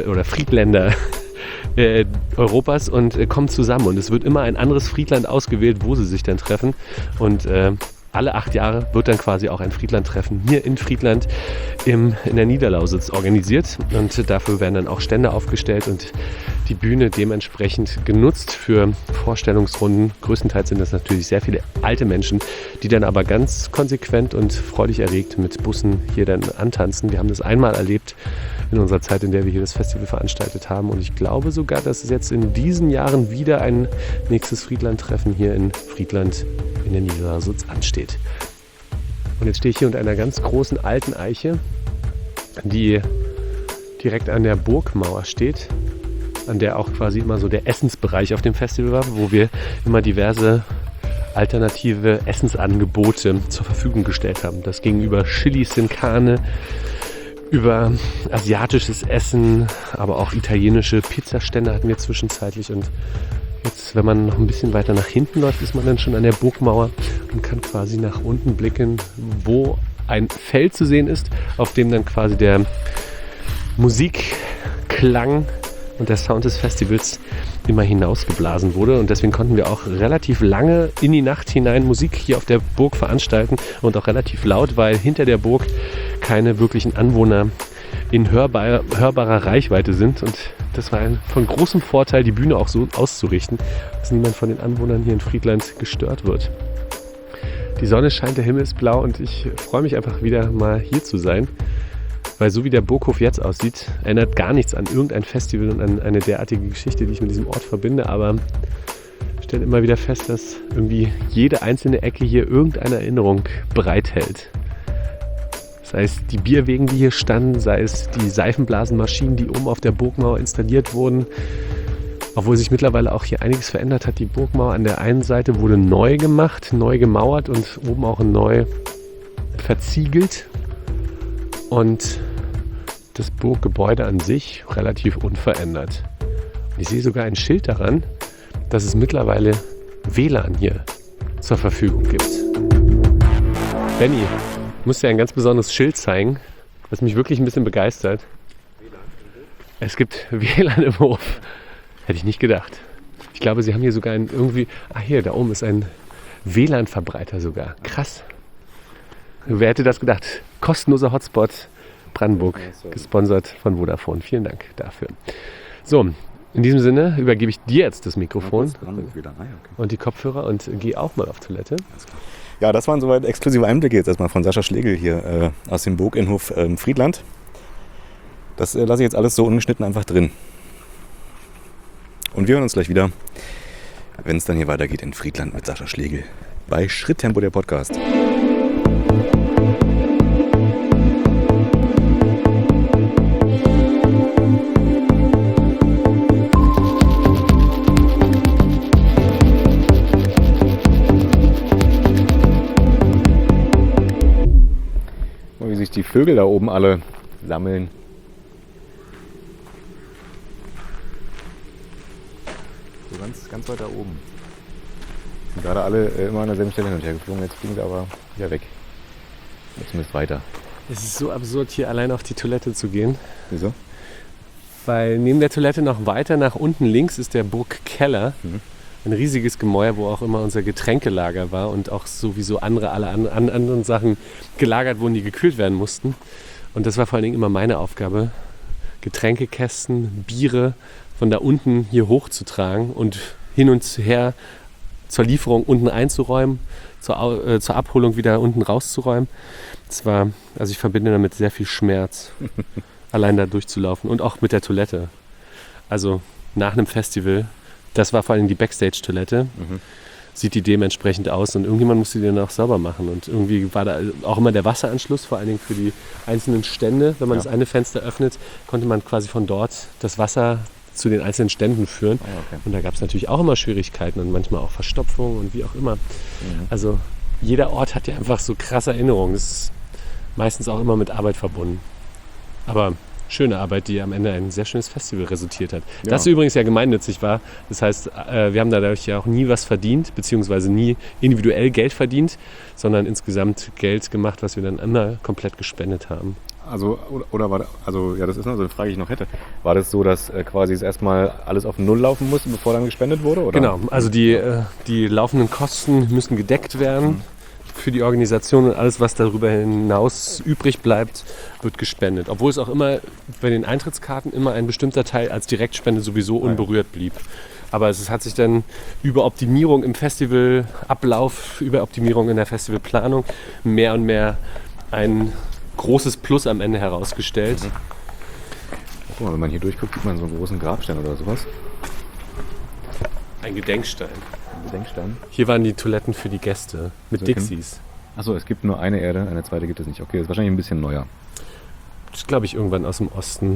Speaker 2: Europas und kommen zusammen und es wird immer ein anderes Friedland ausgewählt, wo sie sich dann treffen und alle 8 Jahre wird dann quasi auch ein Friedland-Treffen hier in Friedland in der Niederlausitz organisiert und dafür werden dann auch Stände aufgestellt und die Bühne dementsprechend genutzt für Vorstellungsrunden. Größtenteils sind das natürlich sehr viele alte Menschen, die dann aber ganz konsequent und freudig erregt mit Bussen hier dann antanzen. Wir haben das einmal erlebt in unserer Zeit, in der wir hier das Festival veranstaltet haben und ich glaube sogar, dass es jetzt in diesen Jahren wieder ein nächstes Friedland-Treffen hier in Friedland in der Niederlausitz ansteht. Und jetzt stehe ich hier unter einer ganz großen alten Eiche, die direkt an der Burgmauer steht, an der auch quasi immer so der Essensbereich auf dem Festival war, wo wir immer diverse alternative Essensangebote zur Verfügung gestellt haben. Das ging über Chili sin Carne, über asiatisches Essen, aber auch italienische Pizzastände hatten wir zwischenzeitlich und jetzt, wenn man noch ein bisschen weiter nach hinten läuft, ist man dann schon an der Burgmauer und kann quasi nach unten blicken, wo ein Feld zu sehen ist, auf dem dann quasi der Musikklang und der Sound des Festivals immer hinausgeblasen wurde. Und deswegen konnten wir auch relativ lange in die Nacht hinein Musik hier auf der Burg veranstalten und auch relativ laut, weil hinter der Burg keine wirklichen Anwohner in hörbarer Reichweite sind. Und das war von großem Vorteil, die Bühne auch so auszurichten, dass niemand von den Anwohnern hier in Friedland gestört wird. Die Sonne scheint, der Himmel ist blau und ich freue mich einfach wieder mal hier zu sein. Weil so wie der Burghof jetzt aussieht, erinnert gar nichts an irgendein Festival und an eine derartige Geschichte, die ich mit diesem Ort verbinde. Aber ich stelle immer wieder fest, dass irgendwie jede einzelne Ecke hier irgendeine Erinnerung bereithält. Sei es die Bierwegen, die hier standen, sei es die Seifenblasenmaschinen, die oben auf der Burgmauer installiert wurden. Obwohl sich mittlerweile auch hier einiges verändert hat. Die Burgmauer an der einen Seite wurde neu gemacht, neu gemauert und oben auch neu verziegelt. Und das Burggebäude an sich relativ unverändert. Und ich sehe sogar ein Schild daran, dass es mittlerweile WLAN hier zur Verfügung gibt. Benni, ich muss dir ein ganz besonderes Schild zeigen, was mich wirklich ein bisschen begeistert. Es gibt WLAN im Hof. Hätte ich nicht gedacht. Ich glaube, sie haben hier sogar hier, da oben ist ein WLAN-Verbreiter sogar. Krass. Wer hätte das gedacht? Kostenloser Hotspot Brandenburg, gesponsert von Vodafone. Vielen Dank dafür. So, in diesem Sinne übergebe ich dir jetzt das Mikrofon und die Kopfhörer und gehe auch mal auf Toilette.
Speaker 1: Ja, das waren soweit exklusive Einblicke jetzt erstmal von Sascha Schlegel hier aus dem Burginnenhof Friedland. Das lasse ich jetzt alles so ungeschnitten einfach drin. Und wir hören uns gleich wieder, wenn es dann hier weitergeht in Friedland mit Sascha Schlegel bei Schritttempo der Podcast. Wie sich die Vögel da oben alle sammeln. So ganz weiter oben. sind gerade alle immer an derselben Stelle hin und her geflogen, jetzt fliegen sie aber wieder weg. Oder zumindest weiter.
Speaker 2: Es ist so absurd, hier allein auf die Toilette zu gehen.
Speaker 1: Wieso?
Speaker 2: Weil neben der Toilette noch weiter nach unten links ist der Burgkeller. Ein riesiges Gemäuer, wo auch immer unser Getränkelager war und auch sowieso alle anderen Sachen gelagert wurden, die gekühlt werden mussten. Und das war vor allen Dingen immer meine Aufgabe, Getränkekästen, Biere von da unten hier hochzutragen und hin und her zur Lieferung unten einzuräumen, zur Abholung wieder unten rauszuräumen. Also ich verbinde damit sehr viel Schmerz, allein da durchzulaufen und auch mit der Toilette. Also nach einem Festival, das war vor allem die Backstage-Toilette, sieht die dementsprechend aus und irgendjemand musste die dann auch sauber machen. Und irgendwie war da auch immer der Wasseranschluss, vor allen Dingen für die einzelnen Stände. Wenn man das eine Fenster öffnet, konnte man quasi von dort das Wasser zu den einzelnen Ständen führen.
Speaker 1: Okay.
Speaker 2: Und da gab es natürlich auch immer Schwierigkeiten und manchmal auch Verstopfung und wie auch immer. Also jeder Ort hat ja einfach so krasse Erinnerungen. Das ist meistens auch immer mit Arbeit verbunden. Aber schöne Arbeit, die am Ende ein sehr schönes Festival resultiert hat.
Speaker 1: Ja.
Speaker 2: Das übrigens ja gemeinnützig war. Das heißt, wir haben dadurch ja auch nie was verdient, beziehungsweise nie individuell Geld verdient, sondern insgesamt Geld gemacht, was wir dann immer komplett gespendet haben.
Speaker 1: Also, oder war das, ja, das ist noch so eine Frage, die ich noch hätte. War das so, dass quasi es erstmal alles auf Null laufen musste, bevor dann gespendet wurde? Oder?
Speaker 2: Genau, also die laufenden Kosten müssen gedeckt werden für die Organisation und alles, was darüber hinaus übrig bleibt, wird gespendet. Obwohl es auch immer bei den Eintrittskarten immer ein bestimmter Teil als Direktspende sowieso unberührt blieb. Aber es hat sich dann über Optimierung im Festivalablauf, über Optimierung in der Festivalplanung mehr und mehr ein großes Plus am Ende herausgestellt.
Speaker 1: Guck mal, wenn man hier durchguckt, sieht man so einen großen Grabstein oder sowas.
Speaker 2: Ein Gedenkstein.
Speaker 1: Gedenkstein.
Speaker 2: Hier waren die Toiletten für die Gäste mit
Speaker 1: Also
Speaker 2: Dixies.
Speaker 1: Achso, es gibt nur eine Erde, eine zweite gibt es nicht. Okay, das ist wahrscheinlich ein bisschen neuer.
Speaker 2: Das ist, glaube ich, irgendwann aus dem Osten.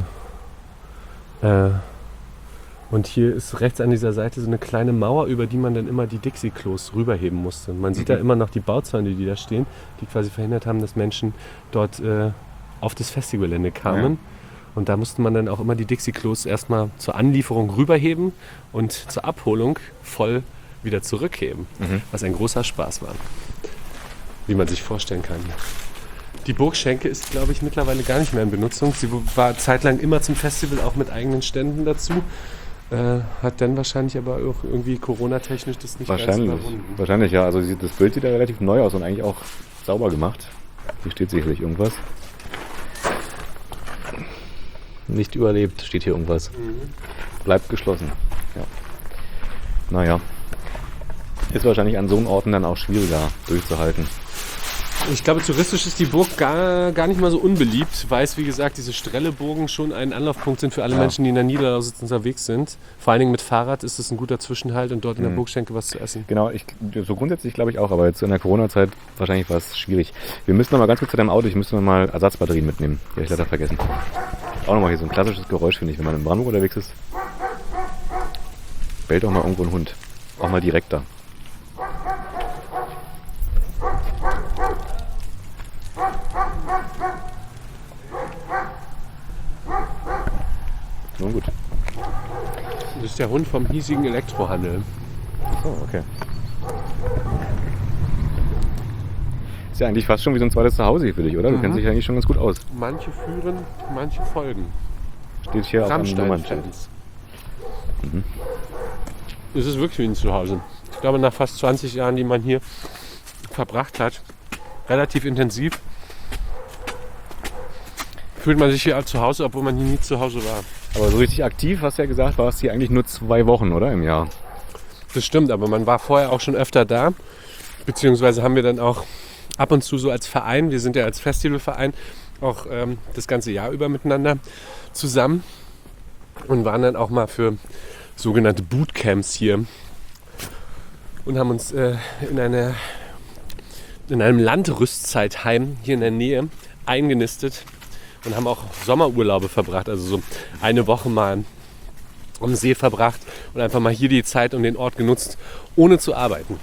Speaker 2: Und hier ist rechts an dieser Seite so eine kleine Mauer, über die man dann immer die Dixie-Klos rüberheben musste. Man sieht da immer noch die Bauzäune, die da stehen, die quasi verhindert haben, dass Menschen dort auf das Festivalgelände kamen. Ja. Und da musste man dann auch immer die Dixie-Klos erstmal zur Anlieferung rüberheben und zur Abholung voll wieder zurückheben, was ein großer Spaß war, wie man sich vorstellen kann. Die Burgschenke ist, glaube ich, mittlerweile gar nicht mehr in Benutzung. Sie war zeitlang immer zum Festival auch mit eigenen Ständen dazu. Hat dann wahrscheinlich aber auch irgendwie Corona-technisch das nicht ganz überwunden.
Speaker 1: Wahrscheinlich, ja. Also das Bild sieht ja relativ neu aus und eigentlich auch sauber gemacht. Hier steht sicherlich irgendwas. Nicht überlebt, steht hier irgendwas. Bleibt geschlossen. Ja. Naja. Ist wahrscheinlich an so einem Orten dann auch schwieriger durchzuhalten.
Speaker 2: Ich glaube, touristisch ist die Burg gar nicht mal so unbeliebt, weil es, wie gesagt, diese Strelleburgen schon ein Anlaufpunkt sind für alle Menschen, die in der Niederlausitz unterwegs sind. Vor allen Dingen mit Fahrrad ist es ein guter Zwischenhalt und dort in der Burgschenke was zu essen.
Speaker 1: Genau, so grundsätzlich glaube ich auch, aber jetzt in der Corona-Zeit wahrscheinlich war es schwierig. Wir müssen noch mal ganz kurz zu deinem Auto, ich müsste noch mal Ersatzbatterien mitnehmen. Die habe ich leider vergessen. Auch nochmal hier so ein klassisches Geräusch, finde ich, wenn man in Brandenburg unterwegs ist. Bellt auch mal irgendwo ein Hund. Auch mal direkter. Nun gut.
Speaker 2: Das ist der Hund vom hiesigen Elektrohandel.
Speaker 1: So, okay. Ist ja eigentlich fast schon wie so ein zweites Zuhause hier für dich, oder? Du kennst dich eigentlich schon ganz gut aus.
Speaker 2: Manche führen, manche folgen.
Speaker 1: Steht hier auf einem Nummernschild.
Speaker 2: Es ist wirklich wie ein Zuhause. Ich glaube, nach fast 20 Jahren, die man hier verbracht hat, relativ intensiv, fühlt man sich hier als zu Hause, obwohl man hier nie zu Hause war.
Speaker 1: Aber so richtig aktiv, hast du ja gesagt, warst hier eigentlich nur 2 Wochen, oder? Im Jahr.
Speaker 2: Das stimmt, aber man war vorher auch schon öfter da. Beziehungsweise haben wir dann auch ab und zu so als Verein, wir sind ja als Festivalverein auch das ganze Jahr über miteinander zusammen und waren dann auch mal für sogenannte Bootcamps hier und haben uns in einem Landrüstzeitheim hier in der Nähe eingenistet und haben auch Sommerurlaube verbracht, also so eine Woche mal am See verbracht und einfach mal hier die Zeit und den Ort genutzt, ohne zu arbeiten.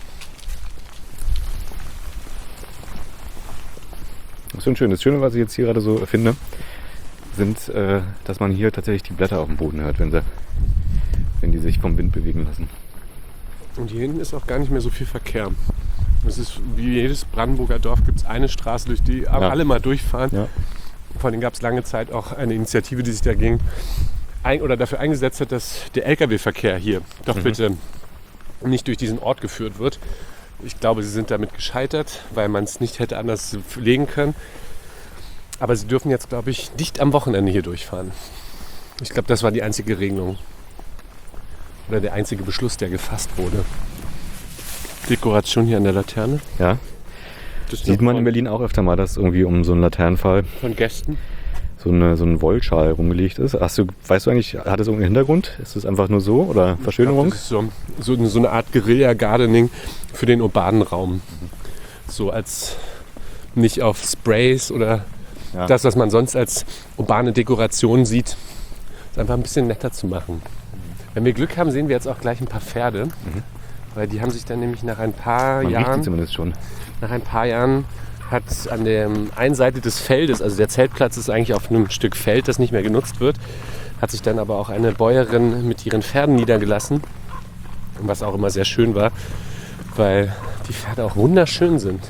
Speaker 1: Das ist schon schön. Das Schöne, was ich jetzt hier gerade so finde, sind, dass man hier tatsächlich die Blätter auf dem Boden hört, wenn die sich vom Wind bewegen lassen.
Speaker 2: Und hier hinten ist auch gar nicht mehr so viel Verkehr. Es ist wie jedes Brandenburger Dorf, gibt es eine Straße, durch die alle mal durchfahren. Ja. Vor allem gab es lange Zeit auch eine Initiative, die sich dagegen dafür eingesetzt hat, dass der Lkw-Verkehr hier doch bitte nicht durch diesen Ort geführt wird. Ich glaube, sie sind damit gescheitert, weil man es nicht hätte anders legen können. Aber sie dürfen jetzt, glaube ich, nicht am Wochenende hier durchfahren. Ich glaube, das war die einzige Regelung. Oder der einzige Beschluss, der gefasst wurde. Dekoration hier an der Laterne.
Speaker 1: Ja. Das sieht man in Berlin auch öfter mal, dass irgendwie um so einen Laternenpfahl
Speaker 2: von Gästen
Speaker 1: so ein Wollschal rumgelegt ist. Weißt du eigentlich, hat das irgendeinen Hintergrund? Ist das einfach nur so oder Verschönerung?
Speaker 2: Das ist so eine Art Guerilla-Gardening für den urbanen Raum. So als nicht auf Sprays oder das, was man sonst als urbane Dekoration sieht, ist einfach ein bisschen netter zu machen. Wenn wir Glück haben, sehen wir jetzt auch gleich ein paar Pferde. Weil die haben sich dann nämlich nach ein paar Jahren...
Speaker 1: riecht die zumindest schon.
Speaker 2: Nach ein paar Jahren hat an der einen Seite des Feldes, also der Zeltplatz ist eigentlich auf einem Stück Feld, das nicht mehr genutzt wird, hat sich dann aber auch eine Bäuerin mit ihren Pferden niedergelassen. Was auch immer sehr schön war, weil die Pferde auch wunderschön sind.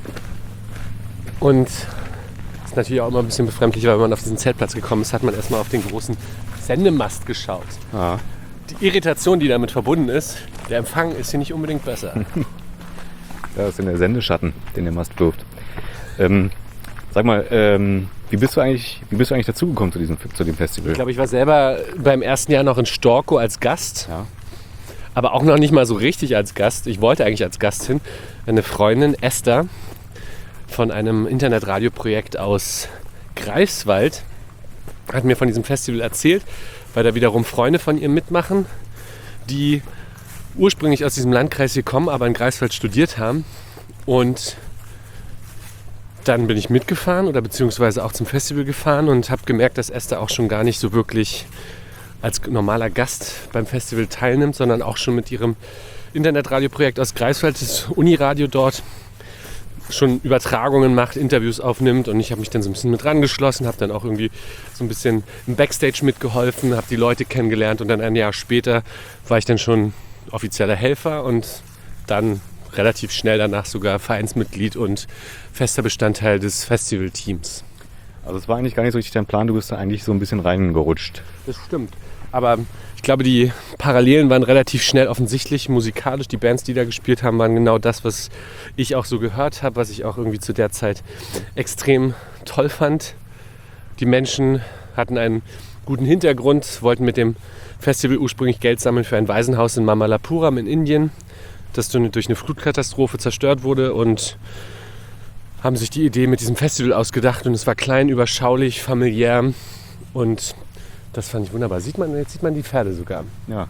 Speaker 2: Und es ist natürlich auch immer ein bisschen befremdlich, weil wenn man auf diesen Zeltplatz gekommen ist, hat man erstmal auf den großen Sendemast geschaut.
Speaker 1: Ah.
Speaker 2: Die Irritation, die damit verbunden ist, der Empfang ist hier nicht unbedingt besser.
Speaker 1: Ja, das ist der Sendeschatten, den der Mast wirft. Sag mal, wie bist du eigentlich dazugekommen zu dem Festival?
Speaker 2: Ich glaube, ich war selber beim ersten Jahr noch in Storkow als Gast. Ja. Aber auch noch nicht mal so richtig als Gast. Ich wollte eigentlich als Gast hin. Eine Freundin, Esther, von einem Internetradioprojekt aus Greifswald, hat mir von diesem Festival erzählt, weil da wiederum Freunde von ihr mitmachen, die ursprünglich aus diesem Landkreis hier kommen, aber in Greifswald studiert haben. Und dann bin ich mitgefahren oder beziehungsweise auch zum Festival gefahren und habe gemerkt, dass Esther auch schon gar nicht so wirklich als normaler Gast beim Festival teilnimmt, sondern auch schon mit ihrem Internetradioprojekt aus Greifswald, das Uniradio dort, schon Übertragungen macht, Interviews aufnimmt. Und ich habe mich dann so ein bisschen mit rangeschlossen, habe dann auch irgendwie so ein bisschen im Backstage mitgeholfen, habe die Leute kennengelernt und dann ein Jahr später war ich dann schon offizieller Helfer und dann relativ schnell danach sogar Vereinsmitglied und fester Bestandteil des Festivalteams.
Speaker 1: Also es war eigentlich gar nicht so richtig dein Plan, du bist da eigentlich so ein bisschen reingerutscht.
Speaker 2: Das stimmt. Aber ich glaube, die Parallelen waren relativ schnell offensichtlich. Musikalisch, die Bands, die da gespielt haben, waren genau das, was ich auch so gehört habe, was ich auch irgendwie zu der Zeit extrem toll fand. Die Menschen hatten einen guten Hintergrund, wollten mit dem Festival ursprünglich Geld sammeln für ein Waisenhaus in Mamallapuram in Indien, das durch eine Flutkatastrophe zerstört wurde, und haben sich die Idee mit diesem Festival ausgedacht. Und es war klein, überschaulich, familiär, und das fand ich wunderbar. Jetzt sieht man die Pferde sogar.
Speaker 1: Ja.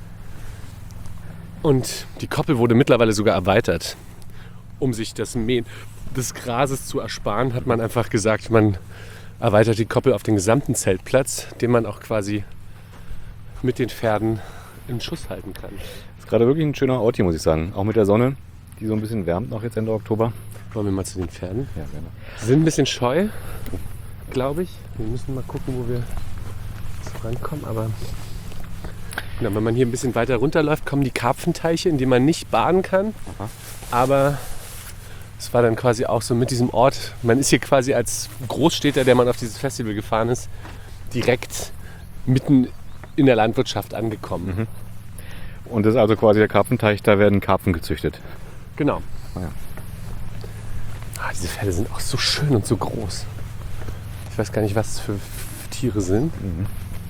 Speaker 2: Und die Koppel wurde mittlerweile sogar erweitert. Um sich das Mähen des Grases zu ersparen, hat man einfach gesagt, man erweitert die Koppel auf den gesamten Zeltplatz, den man auch quasi mit den Pferden in Schuss halten kann.
Speaker 1: Das ist gerade wirklich ein schöner Ort hier, muss ich sagen. Auch mit der Sonne, die so ein bisschen wärmt noch jetzt Ende Oktober.
Speaker 2: Wollen wir mal zu den Pferden?
Speaker 1: Ja, gerne.
Speaker 2: Sie sind ein bisschen scheu, glaube ich. Wir müssen mal gucken, wo wir so rankommen. Aber ja, wenn man hier ein bisschen weiter runterläuft, kommen die Karpfenteiche, in denen man nicht baden kann.
Speaker 1: Aha.
Speaker 2: Aber es war dann quasi auch so mit diesem Ort. Man ist hier quasi als Großstädter, der man auf dieses Festival gefahren ist, direkt mitten in der Landwirtschaft angekommen.
Speaker 1: Mhm. Und das ist also quasi der Karpfenteich, da werden Karpfen gezüchtet.
Speaker 2: Genau.
Speaker 1: Ah, ja.
Speaker 2: Diese Pferde sind auch so schön und so groß. Ich weiß gar nicht, was es für Tiere sind.
Speaker 1: Mhm.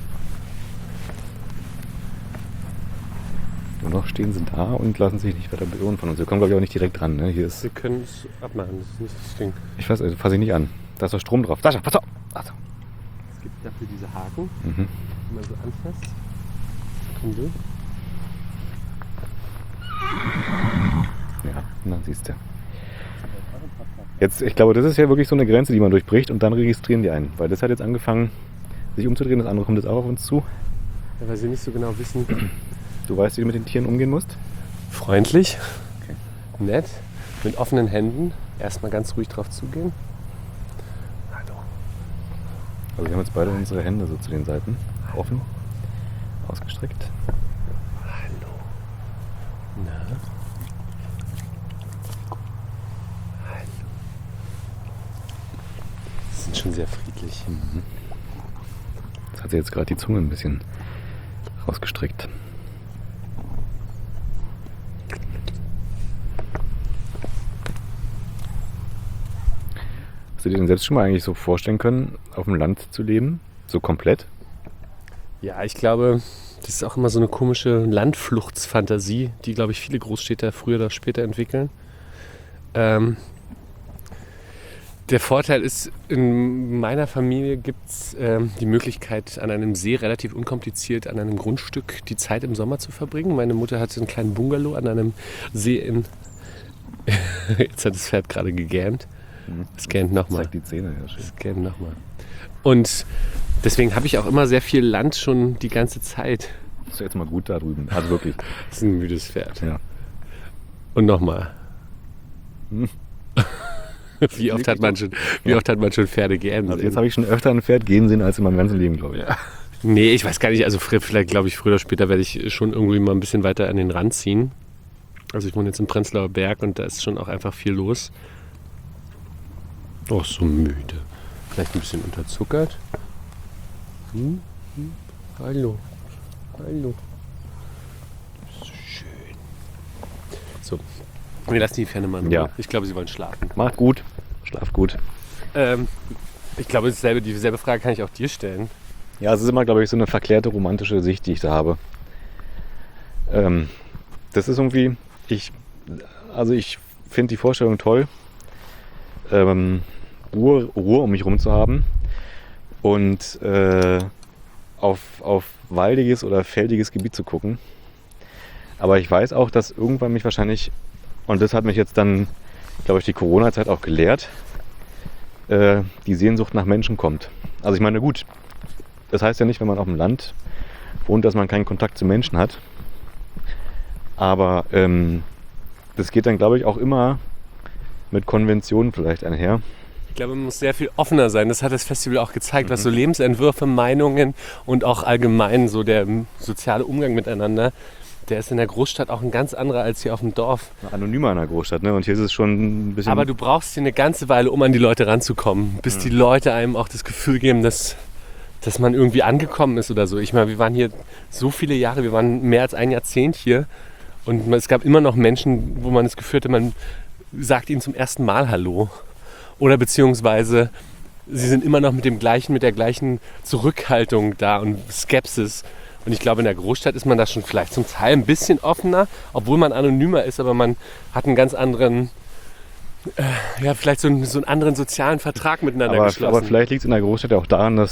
Speaker 1: Und noch stehen sie da und lassen sich nicht weiter berühren von uns. Wir kommen, glaube ich, auch nicht direkt dran. Ne?
Speaker 2: Wir können es abmachen, das ist nicht das Ding.
Speaker 1: Ich weiß, fasse ich nicht an. Da ist doch Strom drauf. Sascha, pass auf! Also.
Speaker 2: Es gibt dafür diese Haken,
Speaker 1: die
Speaker 2: man so anfasst. Sekunde.
Speaker 1: Ja, dann siehst du. Jetzt, ich glaube, das ist ja wirklich so eine Grenze, die man durchbricht, und dann registrieren die einen. Weil das hat jetzt angefangen, sich umzudrehen, das andere kommt jetzt auch auf uns zu.
Speaker 2: Ja, weil sie nicht so genau wissen.
Speaker 1: Du weißt, wie du mit den Tieren umgehen musst?
Speaker 2: Freundlich,
Speaker 1: okay.
Speaker 2: Nett, mit offenen Händen. Erstmal ganz ruhig drauf zugehen. Hallo.
Speaker 1: Also wir haben jetzt beide unsere Hände so zu den Seiten offen, ausgestreckt.
Speaker 2: Hallo. Na? schon sehr friedlich.
Speaker 1: Das hat sie jetzt gerade die Zunge ein bisschen rausgestreckt. Hast du dir denn selbst schon mal eigentlich so vorstellen können, auf dem Land zu leben? So komplett?
Speaker 2: Ja, ich glaube, das ist auch immer so eine komische Landfluchtsfantasie, die, glaube ich, viele Großstädter früher oder später entwickeln. Der Vorteil ist, in meiner Familie gibt es die Möglichkeit, an einem See relativ unkompliziert an einem Grundstück die Zeit im Sommer zu verbringen. Meine Mutter hatte einen kleinen Bungalow an einem See in... Jetzt hat das Pferd gerade gegähnt. Es gähnt nochmal.
Speaker 1: Zeigt die Zähne, ja schön.
Speaker 2: Es gähnt nochmal. Und deswegen habe ich auch immer sehr viel Land schon die ganze Zeit.
Speaker 1: Das ist jetzt mal gut da drüben. Also wirklich.
Speaker 2: Das ist ein müdes Pferd.
Speaker 1: Ja.
Speaker 2: Und nochmal. Wie oft hat man schon Pferde gähnen
Speaker 1: Also
Speaker 2: sehen?
Speaker 1: jetzt habe ich schon öfter ein Pferd gehen sehen als in meinem ganzen Leben, glaube ich.
Speaker 2: Ja. Nee, ich weiß gar nicht. Also vielleicht glaube ich, früher oder später werde ich schon irgendwie mal ein bisschen weiter an den Rand ziehen. Also ich wohne jetzt im Prenzlauer Berg und da ist schon auch einfach viel los. Oh, so müde. Vielleicht ein bisschen unterzuckert. Hallo. So schön. So, wir lassen die Pferde mal in Ruhe.
Speaker 1: Ja.
Speaker 2: Ich glaube, sie wollen schlafen.
Speaker 1: Macht gut. Schlaf gut.
Speaker 2: Ich glaube, dieselbe Frage kann ich auch dir stellen.
Speaker 1: Ja, es ist immer, glaube ich, so eine verklärte romantische Sicht, die ich da habe. Das ist irgendwie... Ich finde die Vorstellung toll, Ruhe um mich rum zu haben und auf waldiges oder feldiges Gebiet zu gucken. Aber ich weiß auch, dass irgendwann mich wahrscheinlich, und das hat mich jetzt dann, glaube ich, die Corona-Zeit auch gelehrt, die Sehnsucht nach Menschen kommt. Also ich meine, gut, das heißt ja nicht, wenn man auf dem Land wohnt, dass man keinen Kontakt zu Menschen hat. Aber das geht dann, glaube ich, auch immer mit Konventionen vielleicht einher.
Speaker 2: Ich glaube, man muss sehr viel offener sein. Das hat das Festival auch gezeigt, was so Lebensentwürfe, Meinungen und auch allgemein so der soziale Umgang miteinander, der ist in der Großstadt auch ein ganz anderer als hier auf dem Dorf.
Speaker 1: Anonymer in der Großstadt, ne? Und hier ist es schon ein bisschen...
Speaker 2: Aber du brauchst hier eine ganze Weile, um an die Leute ranzukommen, bis die Leute einem auch das Gefühl geben, dass man irgendwie angekommen ist oder so. Ich meine, wir waren hier so viele Jahre, wir waren mehr als ein Jahrzehnt hier und es gab immer noch Menschen, wo man das Gefühl hatte, man sagt ihnen zum ersten Mal Hallo. Oder beziehungsweise sie sind immer noch mit der gleichen Zurückhaltung da und Skepsis. Und ich glaube, in der Großstadt ist man da schon vielleicht zum Teil ein bisschen offener, obwohl man anonymer ist, aber man hat einen ganz anderen, vielleicht so einen anderen sozialen Vertrag miteinander geschlossen.
Speaker 1: Aber vielleicht liegt es in der Großstadt ja auch daran, dass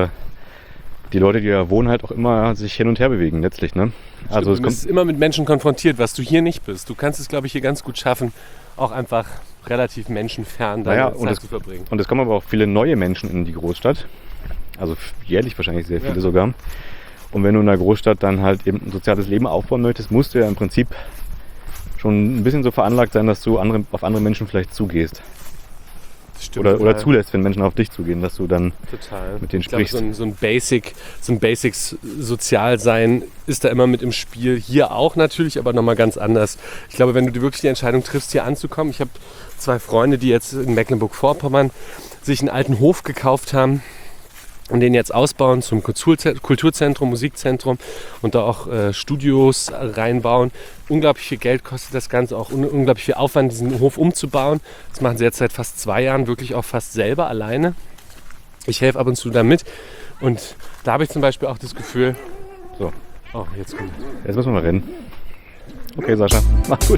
Speaker 1: die Leute, die da wohnen, halt auch immer sich hin und her bewegen letztlich. Ne? Also
Speaker 2: du bist immer mit Menschen konfrontiert, was du hier nicht bist. Du kannst es, glaube ich, hier ganz gut schaffen, auch einfach relativ menschenfern deine Zeit zu verbringen.
Speaker 1: Und es kommen aber auch viele neue Menschen in die Großstadt. Also jährlich wahrscheinlich sehr viele sogar. Und wenn du in der Großstadt dann halt eben ein soziales Leben aufbauen möchtest, musst du ja im Prinzip schon ein bisschen so veranlagt sein, dass du auf andere Menschen vielleicht zugehst.
Speaker 2: Stimmt,
Speaker 1: oder zulässt, wenn Menschen auf dich zugehen, dass du dann mit denen sprichst.
Speaker 2: Ich glaube, so ein Basics Sozialsein ist da immer mit im Spiel. Hier auch natürlich, aber nochmal ganz anders. Ich glaube, wenn du wirklich die Entscheidung triffst, hier anzukommen. Ich habe 2 Freunde, die jetzt in Mecklenburg-Vorpommern sich einen alten Hof gekauft haben und den jetzt ausbauen zum Kulturzentrum, Musikzentrum und da auch Studios reinbauen. Unglaublich viel Geld kostet das Ganze, auch unglaublich viel Aufwand, diesen Hof umzubauen. Das machen sie jetzt seit fast 2 Jahren wirklich auch fast selber alleine. Ich helfe ab und zu damit und da habe ich zum Beispiel auch das Gefühl,
Speaker 1: So,
Speaker 2: jetzt kommt
Speaker 1: jetzt müssen wir mal rennen. Okay, Sascha, mach gut.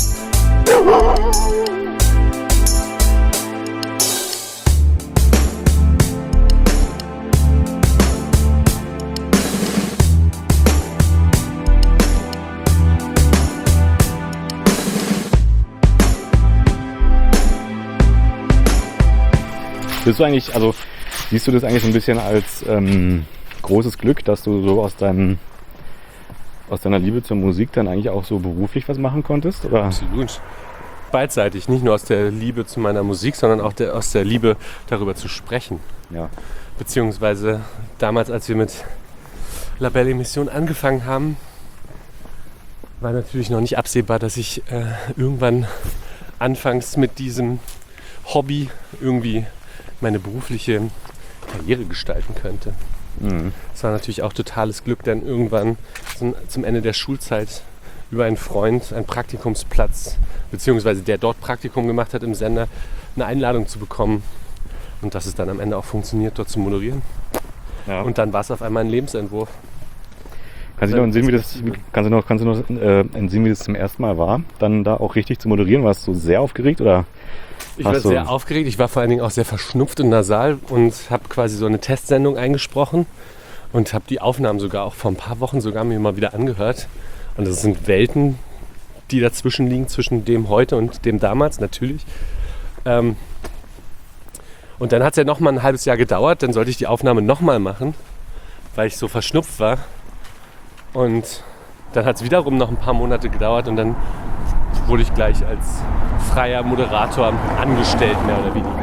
Speaker 1: Siehst du das eigentlich so ein bisschen als großes Glück, dass du so aus deiner Liebe zur Musik dann eigentlich auch so beruflich was machen konntest? Oder?
Speaker 2: Absolut. Beidseitig, nicht nur aus der Liebe zu meiner Musik, sondern auch aus der Liebe darüber zu sprechen.
Speaker 1: Ja.
Speaker 2: Beziehungsweise damals, als wir mit La Belle Émission angefangen haben, war natürlich noch nicht absehbar, dass ich irgendwann anfangs mit diesem Hobby irgendwie meine berufliche Karriere gestalten könnte. Das war natürlich auch totales Glück, dann irgendwann zum Ende der Schulzeit über einen Freund einen Praktikumsplatz, beziehungsweise der dort Praktikum gemacht hat im Sender, eine Einladung zu bekommen. Und dass es dann am Ende auch funktioniert, dort zu moderieren. Ja. Und dann war es auf einmal ein Lebensentwurf.
Speaker 1: Kannst du noch entsinnen, wie das zum ersten Mal war, dann da auch richtig zu moderieren? Warst du sehr aufgeregt oder?
Speaker 2: Ich war sehr aufgeregt. Ich war vor allen Dingen auch sehr verschnupft und nasal und habe quasi so eine Testsendung eingesprochen und habe die Aufnahmen sogar auch vor ein paar Wochen sogar mir mal wieder angehört. Und das sind Welten, die dazwischen liegen, zwischen dem heute und dem damals natürlich. Und dann hat es ja nochmal ein halbes Jahr gedauert. Dann sollte ich die Aufnahme nochmal machen, weil ich so verschnupft war. Und dann hat es wiederum noch ein paar Monate gedauert und dann wurde ich gleich als freier Moderator angestellt, mehr oder weniger.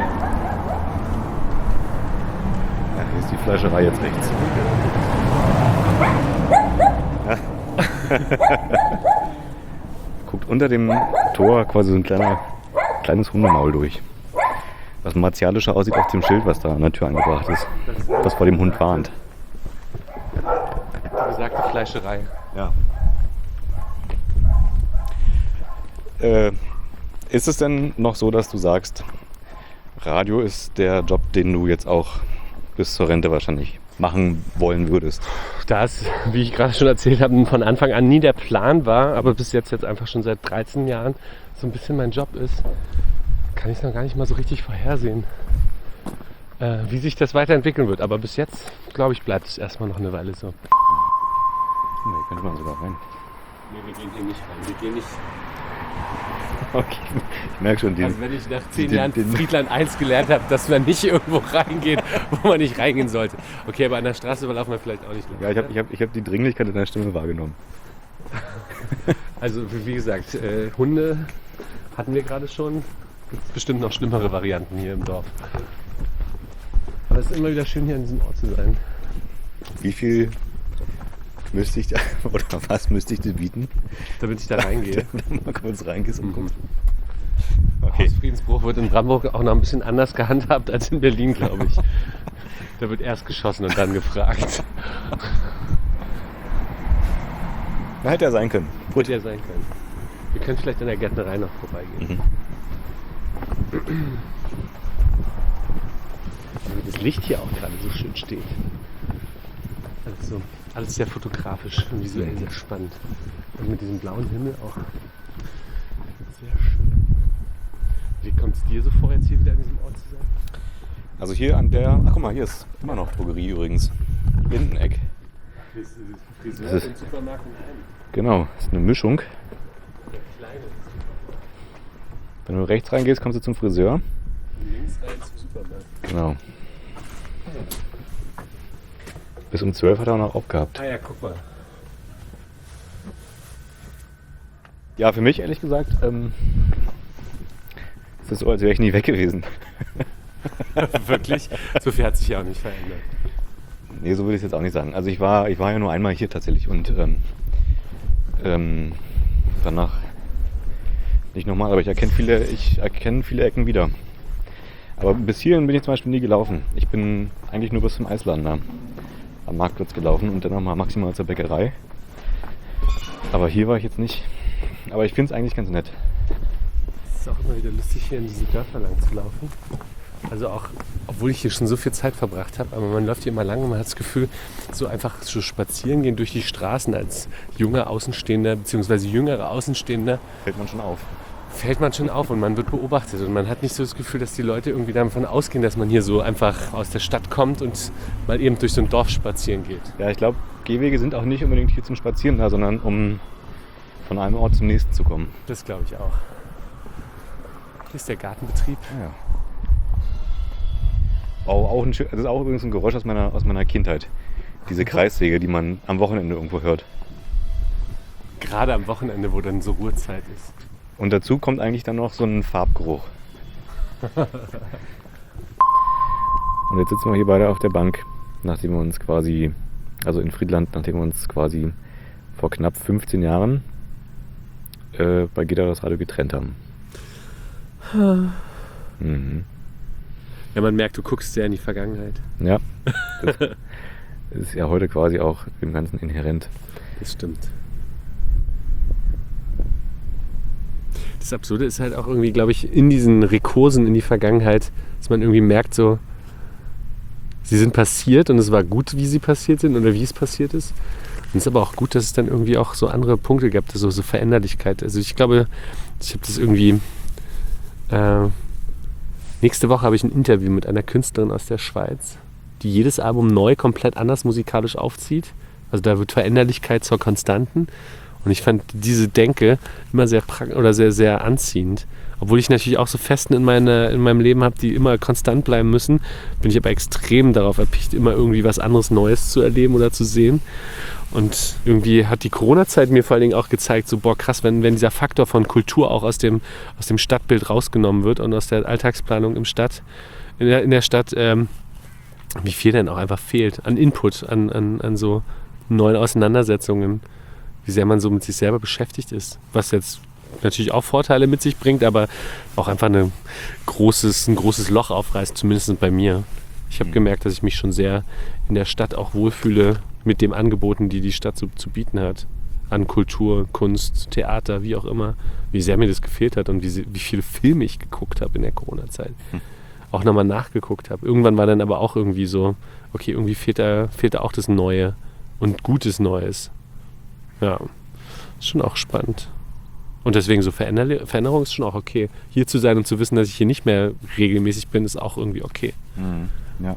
Speaker 1: Ja, hier ist die Fleischerei jetzt rechts. Guckt unter dem Tor quasi so ein kleines Hundemaul durch. Was martialischer aussieht auf dem Schild, was da an der Tür angebracht ist. Was vor dem Hund warnt.
Speaker 2: Die besagte Fleischerei.
Speaker 1: Ja. Ist es denn noch so, dass du sagst, Radio ist der Job, den du jetzt auch bis zur Rente wahrscheinlich machen wollen würdest?
Speaker 2: Das, wie ich gerade schon erzählt habe, von Anfang an nie der Plan war, aber bis jetzt einfach schon seit 13 Jahren so ein bisschen mein Job ist, kann ich es noch gar nicht mal so richtig vorhersehen, wie sich das weiterentwickeln wird. Aber bis jetzt, glaube ich, bleibt es erstmal noch eine Weile so.
Speaker 1: Nee, könnte man sogar rein.
Speaker 2: Nee, wir gehen hier nicht rein. Wir gehen nicht.
Speaker 1: Okay, ich merke schon.
Speaker 2: Also wenn ich nach 10 Jahren Friedland 1 gelernt habe, dass man nicht irgendwo reingeht, wo man nicht reingehen sollte. Okay, aber an der Straße überlaufen wir vielleicht auch nicht.
Speaker 1: Ja, ich hab die Dringlichkeit in deiner Stimme wahrgenommen.
Speaker 2: Also wie gesagt, Hunde hatten wir gerade schon. Gibt bestimmt noch schlimmere Varianten hier im Dorf. Aber es ist immer wieder schön, hier an diesem Ort zu sein.
Speaker 1: Wie viel müsste ich da, oder was müsste ich dir bieten?
Speaker 2: Damit ich da reingehe.
Speaker 1: Mal kurz reingehst und guckst.
Speaker 2: Okay. Hausfriedensbruch wird in Brandenburg auch noch ein bisschen anders gehandhabt als in Berlin, glaube ich. Da wird erst geschossen und dann gefragt.
Speaker 1: Hätte ja sein können.
Speaker 2: Hätte ja sein können. Wir können vielleicht an der Gärtnerei noch vorbeigehen. Wie das Licht hier auch gerade so schön steht. Also alles sehr fotografisch und visuell sehr spannend. Und mit diesem blauen Himmel auch sehr schön. Wie kommt es dir so vor, jetzt hier wieder an diesem Ort zu sein?
Speaker 1: Also hier an der, ach guck mal, hier ist immer noch Drogerie übrigens. Lindeneck.
Speaker 2: Das ist Friseur und Supermarkt in einem.
Speaker 1: Genau, das ist eine Mischung.
Speaker 2: Der kleine.
Speaker 1: Wenn du rechts reingehst, kommst du zum Friseur.
Speaker 2: Und links rein zum Supermarkt.
Speaker 1: Genau. Bis um 12 hat er auch noch aufgehabt.
Speaker 2: Ah ja, guck mal.
Speaker 1: Ja, für mich ehrlich gesagt ist es so, als wäre ich nie weg gewesen.
Speaker 2: Wirklich? So viel hat sich ja auch nicht verändert.
Speaker 1: Nee, so würde ich es jetzt auch nicht sagen. Also ich war ja nur einmal hier tatsächlich und danach nicht nochmal, aber ich erkenne viele Ecken wieder. Aber bis hierhin bin ich zum Beispiel nie gelaufen. Ich bin eigentlich nur bis zum Eisladen da am Marktplatz gelaufen und dann nochmal maximal zur Bäckerei. Aber hier war ich jetzt nicht. Aber ich finde es eigentlich ganz nett.
Speaker 2: Es ist auch immer wieder lustig, hier in diese Dörfer lang zu laufen. Also auch, obwohl ich hier schon so viel Zeit verbracht habe, aber man läuft hier immer lang und man hat das Gefühl, so einfach so spazieren gehen durch die Straßen als junger Außenstehender bzw. jüngerer Außenstehender.
Speaker 1: Fällt man schon auf
Speaker 2: und man wird beobachtet und man hat nicht so das Gefühl, dass die Leute irgendwie davon ausgehen, dass man hier so einfach aus der Stadt kommt und mal eben durch so ein Dorf spazieren geht.
Speaker 1: Ja, ich glaube, Gehwege sind auch nicht unbedingt hier zum Spazieren da, sondern um von einem Ort zum nächsten zu kommen.
Speaker 2: Das glaube ich auch. Hier ist der Gartenbetrieb.
Speaker 1: Ja. Das ist auch übrigens ein Geräusch aus meiner Kindheit. Diese Kreissäge, die man am Wochenende irgendwo hört.
Speaker 2: Gerade am Wochenende, wo dann so Ruhezeit ist.
Speaker 1: Und dazu kommt eigentlich dann noch so ein Farbgeruch. Und jetzt sitzen wir hier beide auf der Bank, nachdem wir uns quasi, also in Friedland, nachdem wir uns quasi vor knapp 15 Jahren bei Gitter das Radio getrennt haben. Mhm.
Speaker 2: Ja, man merkt, du guckst sehr in die Vergangenheit.
Speaker 1: Ja, das ist ja heute quasi auch dem Ganzen inhärent.
Speaker 2: Das stimmt. Das Absurde ist halt auch irgendwie, glaube ich, in diesen Rekursen in die Vergangenheit, dass man irgendwie merkt, so, sie sind passiert und es war gut, wie sie passiert sind oder wie es passiert ist. Und es ist aber auch gut, dass es dann irgendwie auch so andere Punkte gab, so Veränderlichkeit. Also ich glaube, ich habe das irgendwie... nächste Woche habe ich ein Interview mit einer Künstlerin aus der Schweiz, die jedes Album neu komplett anders musikalisch aufzieht. Also da wird Veränderlichkeit zur Konstanten. Und ich fand diese Denke immer sehr sehr, sehr anziehend. Obwohl ich natürlich auch so Festen in meinem Leben habe, die immer konstant bleiben müssen, bin ich aber extrem darauf erpicht, immer irgendwie was anderes Neues zu erleben oder zu sehen. Und irgendwie hat die Corona-Zeit mir vor allen Dingen auch gezeigt, so boah krass, wenn dieser Faktor von Kultur auch aus dem Stadtbild rausgenommen wird und aus der Alltagsplanung in der Stadt, wie viel denn auch einfach fehlt an Input, an so neuen Auseinandersetzungen, wie sehr man so mit sich selber beschäftigt ist, was jetzt natürlich auch Vorteile mit sich bringt, aber auch einfach ein großes Loch aufreißt, zumindest bei mir. Ich habe gemerkt, dass ich mich schon sehr in der Stadt auch wohlfühle mit den Angeboten, die die Stadt so zu bieten hat. An Kultur, Kunst, Theater, wie auch immer. Wie sehr mir das gefehlt hat und wie viele Filme ich geguckt habe in der Corona-Zeit. Auch nochmal nachgeguckt habe. Irgendwann war dann aber auch irgendwie so, okay, irgendwie fehlt da auch das Neue und gutes Neues. Ja, ist schon auch spannend. Und deswegen so Veränderung ist schon auch okay. Hier zu sein und zu wissen, dass ich hier nicht mehr regelmäßig bin, ist auch irgendwie okay.
Speaker 1: Ja.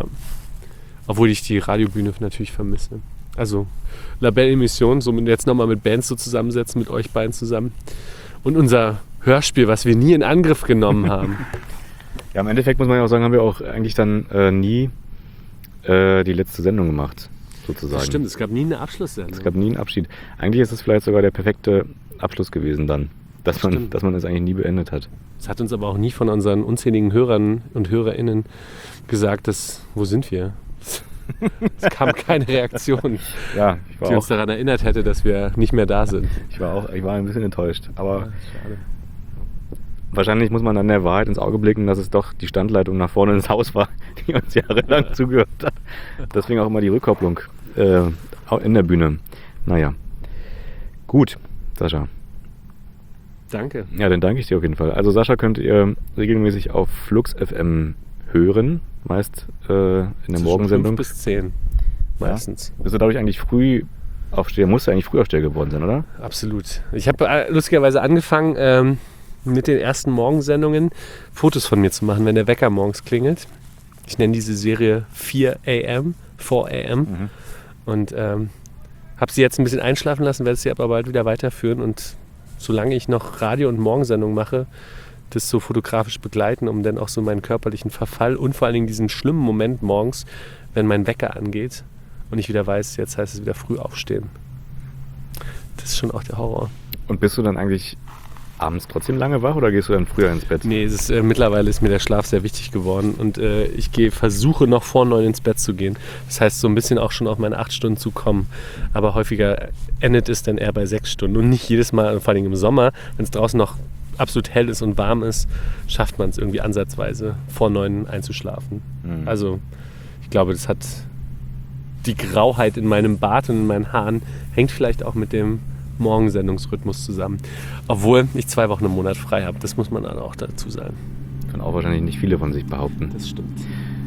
Speaker 2: Obwohl ich die Radiobühne natürlich vermisse. Also Labelle Emission, so jetzt nochmal mit Bands so zusammensetzen, mit euch beiden zusammen. Und unser Hörspiel, was wir nie in Angriff genommen haben.
Speaker 1: Ja, im Endeffekt muss man ja auch sagen, haben wir auch eigentlich dann nie die letzte Sendung gemacht, sozusagen.
Speaker 2: Das stimmt, es gab nie eine Abschlusssendung.
Speaker 1: Es gab nie einen Abschied. Eigentlich ist es vielleicht sogar der perfekte Abschluss gewesen dann, dass man es eigentlich nie beendet hat.
Speaker 2: Es hat uns aber auch nie von unseren unzähligen Hörern und HörerInnen gesagt, wo sind wir? Es kam keine Reaktion,
Speaker 1: ja,
Speaker 2: die uns daran erinnert hätte, dass wir nicht mehr da sind.
Speaker 1: Ich war ein bisschen enttäuscht, aber
Speaker 2: ja, schade.
Speaker 1: Wahrscheinlich muss man dann der Wahrheit ins Auge blicken, dass es doch die Standleitung nach vorne ins Haus war, die uns jahrelang zugehört hat. Deswegen auch immer die Rückkopplung in der Bühne. Naja, gut, Sascha.
Speaker 2: Danke.
Speaker 1: Ja, dann danke ich dir auf jeden Fall. Also Sascha könnt ihr regelmäßig auf Flux FM hören, meist in der
Speaker 2: Zwischen
Speaker 1: Morgensendung.
Speaker 2: 5 bis 10 meistens.
Speaker 1: Ja. Bist du dadurch eigentlich musst du eigentlich Frühaufsteher geworden sein, oder?
Speaker 2: Absolut. Ich habe lustigerweise angefangen, mit den ersten Morgensendungen Fotos von mir zu machen, wenn der Wecker morgens klingelt. Ich nenne diese Serie 4 AM. Und habe sie jetzt ein bisschen einschlafen lassen, werde sie aber bald wieder weiterführen und solange ich noch Radio- und Morgensendungen mache, das so fotografisch begleiten, um dann auch so meinen körperlichen Verfall und vor allen Dingen diesen schlimmen Moment morgens, wenn mein Wecker angeht und ich wieder weiß, jetzt heißt es wieder früh aufstehen. Das ist schon auch der Horror.
Speaker 1: Und bist du dann eigentlich abends trotzdem lange wach oder gehst du dann früher ins Bett?
Speaker 2: Nee, mittlerweile ist mir der Schlaf sehr wichtig geworden und ich versuche noch vor 9 ins Bett zu gehen. Das heißt, so ein bisschen auch schon auf meine 8 Stunden zu kommen. Aber häufiger endet es dann eher bei 6 Stunden und nicht jedes Mal, vor allem im Sommer, wenn es draußen noch absolut hell ist und warm ist, schafft man es irgendwie ansatzweise vor 9 einzuschlafen.
Speaker 1: Mhm.
Speaker 2: Also ich glaube, das hat die Grauheit in meinem Bart und in meinen Haaren hängt vielleicht auch mit dem Morgensendungsrhythmus zusammen. Obwohl ich 2 Wochen im Monat frei habe, das muss man dann auch dazu sagen.
Speaker 1: Können auch wahrscheinlich nicht viele von sich behaupten.
Speaker 2: Das stimmt.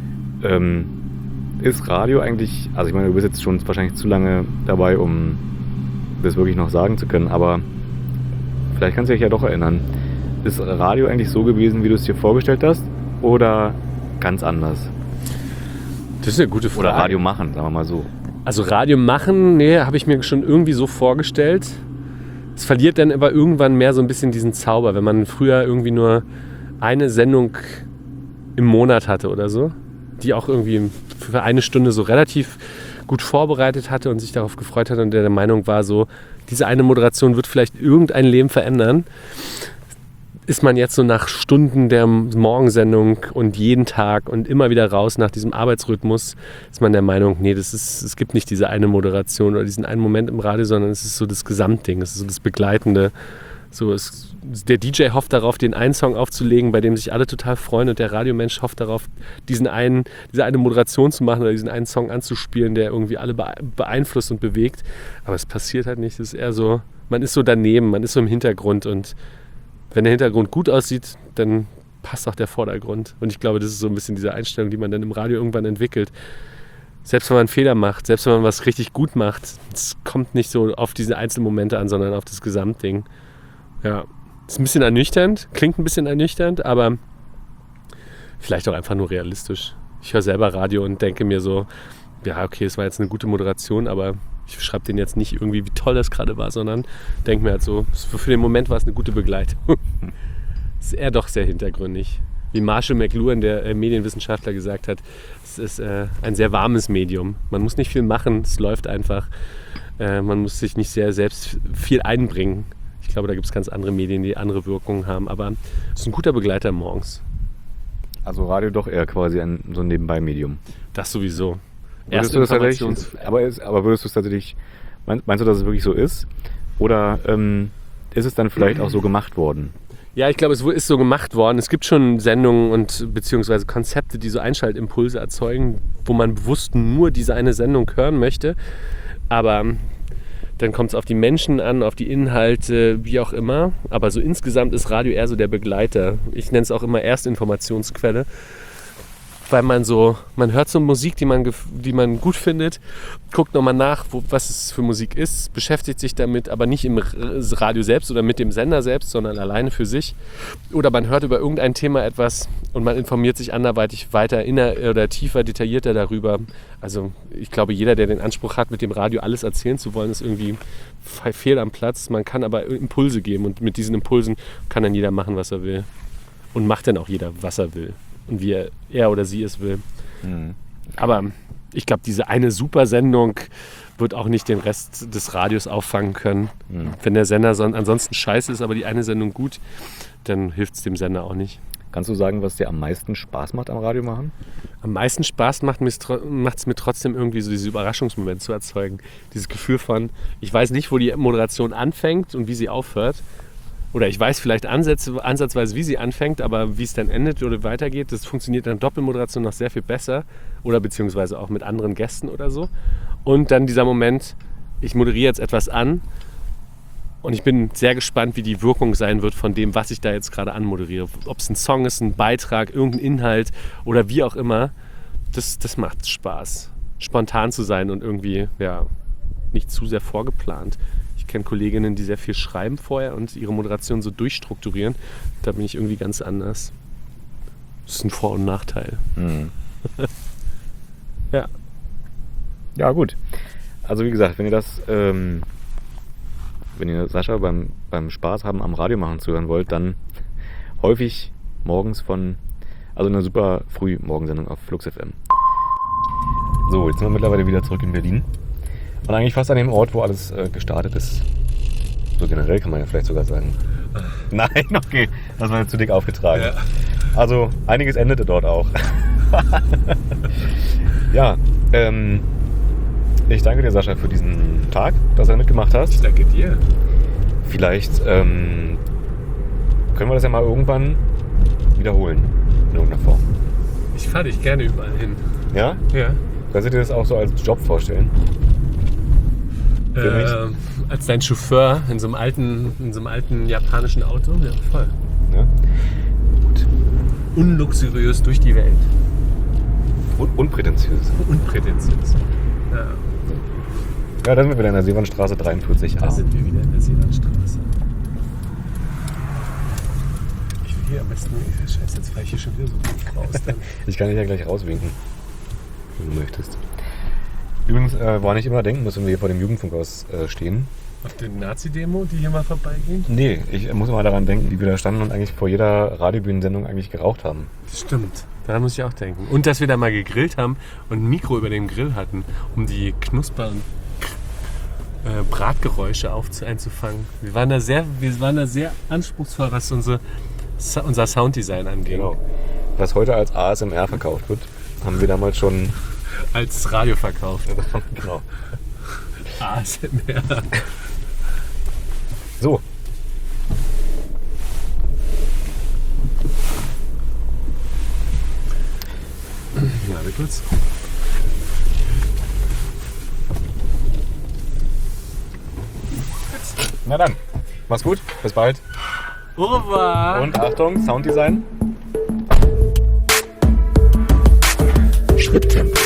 Speaker 1: Ist Radio eigentlich, also ich meine, du bist jetzt schon wahrscheinlich zu lange dabei, um das wirklich noch sagen zu können, aber vielleicht kannst du dich ja doch erinnern. Ist Radio eigentlich so gewesen, wie du es dir vorgestellt hast oder ganz anders?
Speaker 2: Das ist eine gute Frage.
Speaker 1: Oder Radio machen, sagen wir mal so.
Speaker 2: Also Radio machen, nee, habe ich mir schon irgendwie so vorgestellt. Es verliert dann aber irgendwann mehr so ein bisschen diesen Zauber, wenn man früher irgendwie nur eine Sendung im Monat hatte oder so, die auch irgendwie für 1 Stunde so relativ gut vorbereitet hatte und sich darauf gefreut hat und der Meinung war so, diese eine Moderation wird vielleicht irgendein Leben verändern. Ist man jetzt so nach Stunden der Morgensendung und jeden Tag und immer wieder raus nach diesem Arbeitsrhythmus, ist man der Meinung, nee, es gibt nicht diese eine Moderation oder diesen einen Moment im Radio, sondern es ist so das Gesamtding, es ist so das Begleitende. So, es der DJ hofft darauf, den einen Song aufzulegen, bei dem sich alle total freuen und der Radiomensch hofft darauf, diese eine Moderation zu machen oder diesen einen Song anzuspielen, der irgendwie alle beeinflusst und bewegt. Aber es passiert halt nicht. Es ist eher so, man ist so daneben, man ist so im Hintergrund und wenn der Hintergrund gut aussieht, dann passt auch der Vordergrund. Und ich glaube, das ist so ein bisschen diese Einstellung, die man dann im Radio irgendwann entwickelt. Selbst wenn man einen Fehler macht, selbst wenn man was richtig gut macht, es kommt nicht so auf diese einzelnen Momente an, sondern auf das Gesamtding. Ja, ist ein bisschen ernüchternd, klingt ein bisschen ernüchternd, aber vielleicht auch einfach nur realistisch. Ich höre selber Radio und denke mir so, ja, okay, es war jetzt eine gute Moderation, aber ich schreibe denen jetzt nicht irgendwie, wie toll das gerade war, sondern denke mir halt so, für den Moment war es eine gute Begleitung. Ist eher doch sehr hintergründig. Wie Marshall McLuhan, der Medienwissenschaftler, gesagt hat, es ist ein sehr warmes Medium. Man muss nicht viel machen, es läuft einfach. Man muss sich nicht sehr selbst viel einbringen. Ich glaube, da gibt es ganz andere Medien, die andere Wirkungen haben. Aber es ist ein guter Begleiter morgens.
Speaker 1: Also Radio doch eher quasi so ein Nebenbei-Medium.
Speaker 2: Das sowieso.
Speaker 1: Würdest du das tatsächlich, aber würdest du es tatsächlich, meinst du, dass es wirklich so ist? Oder ist es dann vielleicht auch so gemacht worden?
Speaker 2: Ja, ich glaube, es ist so gemacht worden. Es gibt schon Sendungen und beziehungsweise Konzepte, die so Einschaltimpulse erzeugen, wo man bewusst nur diese eine Sendung hören möchte. Aber dann kommt es auf die Menschen an, auf die Inhalte, wie auch immer. Aber so insgesamt ist Radio eher so der Begleiter. Ich nenne es auch immer Erstinformationsquelle. Weil man hört so Musik, die man gut findet, guckt nochmal nach, was es für Musik ist, beschäftigt sich damit, aber nicht im Radio selbst oder mit dem Sender selbst, sondern alleine für sich. Oder man hört über irgendein Thema etwas und man informiert sich anderweitig weiter oder tiefer, detaillierter darüber. Also ich glaube, jeder, der den Anspruch hat, mit dem Radio alles erzählen zu wollen, ist irgendwie fehl am Platz. Man kann aber Impulse geben und mit diesen Impulsen kann dann jeder machen, was er will. Und macht dann auch jeder, was er will. Und wie er oder sie es will. Mhm. Aber ich glaube, diese eine Supersendung wird auch nicht den Rest des Radios auffangen können. Mhm. Wenn der Sender ansonsten scheiße ist, aber die eine Sendung gut, dann hilft es dem Sender auch nicht.
Speaker 1: Kannst du sagen, was dir am meisten Spaß macht am Radio machen?
Speaker 2: Am meisten Spaß macht es mir trotzdem irgendwie so diesen Überraschungsmoment zu erzeugen. Dieses Gefühl von, ich weiß nicht, wo die Moderation anfängt und wie sie aufhört. Oder ich weiß vielleicht ansatzweise, wie sie anfängt, aber wie es dann endet oder weitergeht, das funktioniert dann Doppelmoderation noch sehr viel besser oder beziehungsweise auch mit anderen Gästen oder so. Und dann dieser Moment, ich moderiere jetzt etwas an und ich bin sehr gespannt, wie die Wirkung sein wird von dem, was ich da jetzt gerade anmoderiere. Ob es ein Song ist, ein Beitrag, irgendein Inhalt oder wie auch immer, das macht Spaß. Spontan zu sein und irgendwie nicht zu sehr vorgeplant. Ich kenne Kolleginnen, die sehr viel schreiben vorher und ihre Moderation so durchstrukturieren. Da bin ich irgendwie ganz anders. Das ist ein Vor- und Nachteil. Mhm. Ja.
Speaker 1: Ja, gut. Also wie gesagt, wenn ihr Sascha beim Spaß haben am Radio machen zuhören wollt, dann häufig morgens also eine super Frühmorgensendung auf Flux FM. So, jetzt sind wir mittlerweile wieder zurück in Berlin. Und eigentlich fast an dem Ort, wo alles gestartet ist. So generell kann man ja vielleicht sogar sagen. Nein, okay, das war jetzt zu dick aufgetragen. Ja. Also einiges endete dort auch. Ja, ich danke dir, Sascha, für diesen Tag, dass du mitgemacht hast.
Speaker 2: Ich danke dir.
Speaker 1: Vielleicht können wir das ja mal irgendwann wiederholen, in irgendeiner Form.
Speaker 2: Ich fahre dich gerne überall hin.
Speaker 1: Ja?
Speaker 2: Ja.
Speaker 1: Kannst du dir das auch so als Job vorstellen?
Speaker 2: Als dein Chauffeur in so einem alten japanischen Auto? Ja, voll.
Speaker 1: Ja. Gut.
Speaker 2: Unluxuriös durch die Welt.
Speaker 1: Unprätentiös.
Speaker 2: Unprätentiös. Ja.
Speaker 1: Ja, dann sind wir wieder in der Seewandstraße 43a.
Speaker 2: Da sind wir wieder in der Seewandstraße. Ich will hier am besten... Scheiße, jetzt fahre ich hier schon wieder so gut raus.
Speaker 1: Ich kann dich ja gleich rauswinken, wenn du möchtest. Übrigens, woran ich immer denken muss, wenn wir hier vor dem Jugendfunkhaus stehen.
Speaker 2: Auf den Nazi-Demo, die hier mal vorbeigehen?
Speaker 1: Nee, ich muss immer daran denken, wie wir da standen und eigentlich vor jeder Radiobühnensendung eigentlich geraucht haben.
Speaker 2: Das stimmt, daran muss ich auch denken. Und dass wir da mal gegrillt haben und ein Mikro über dem Grill hatten, um die Knusper- und Bratgeräusche einzufangen. Wir waren da sehr anspruchsvoll, was unser Sounddesign angeht.
Speaker 1: Genau. Was heute als ASMR verkauft wird, haben wir damals schon
Speaker 2: als Radio verkauft.
Speaker 1: Genau.
Speaker 2: ASMR.
Speaker 1: So.
Speaker 2: Warte kurz.
Speaker 1: Na dann, mach's gut, bis bald.
Speaker 2: Au revoir.
Speaker 1: Und Achtung, Sounddesign.
Speaker 3: Schritttempo.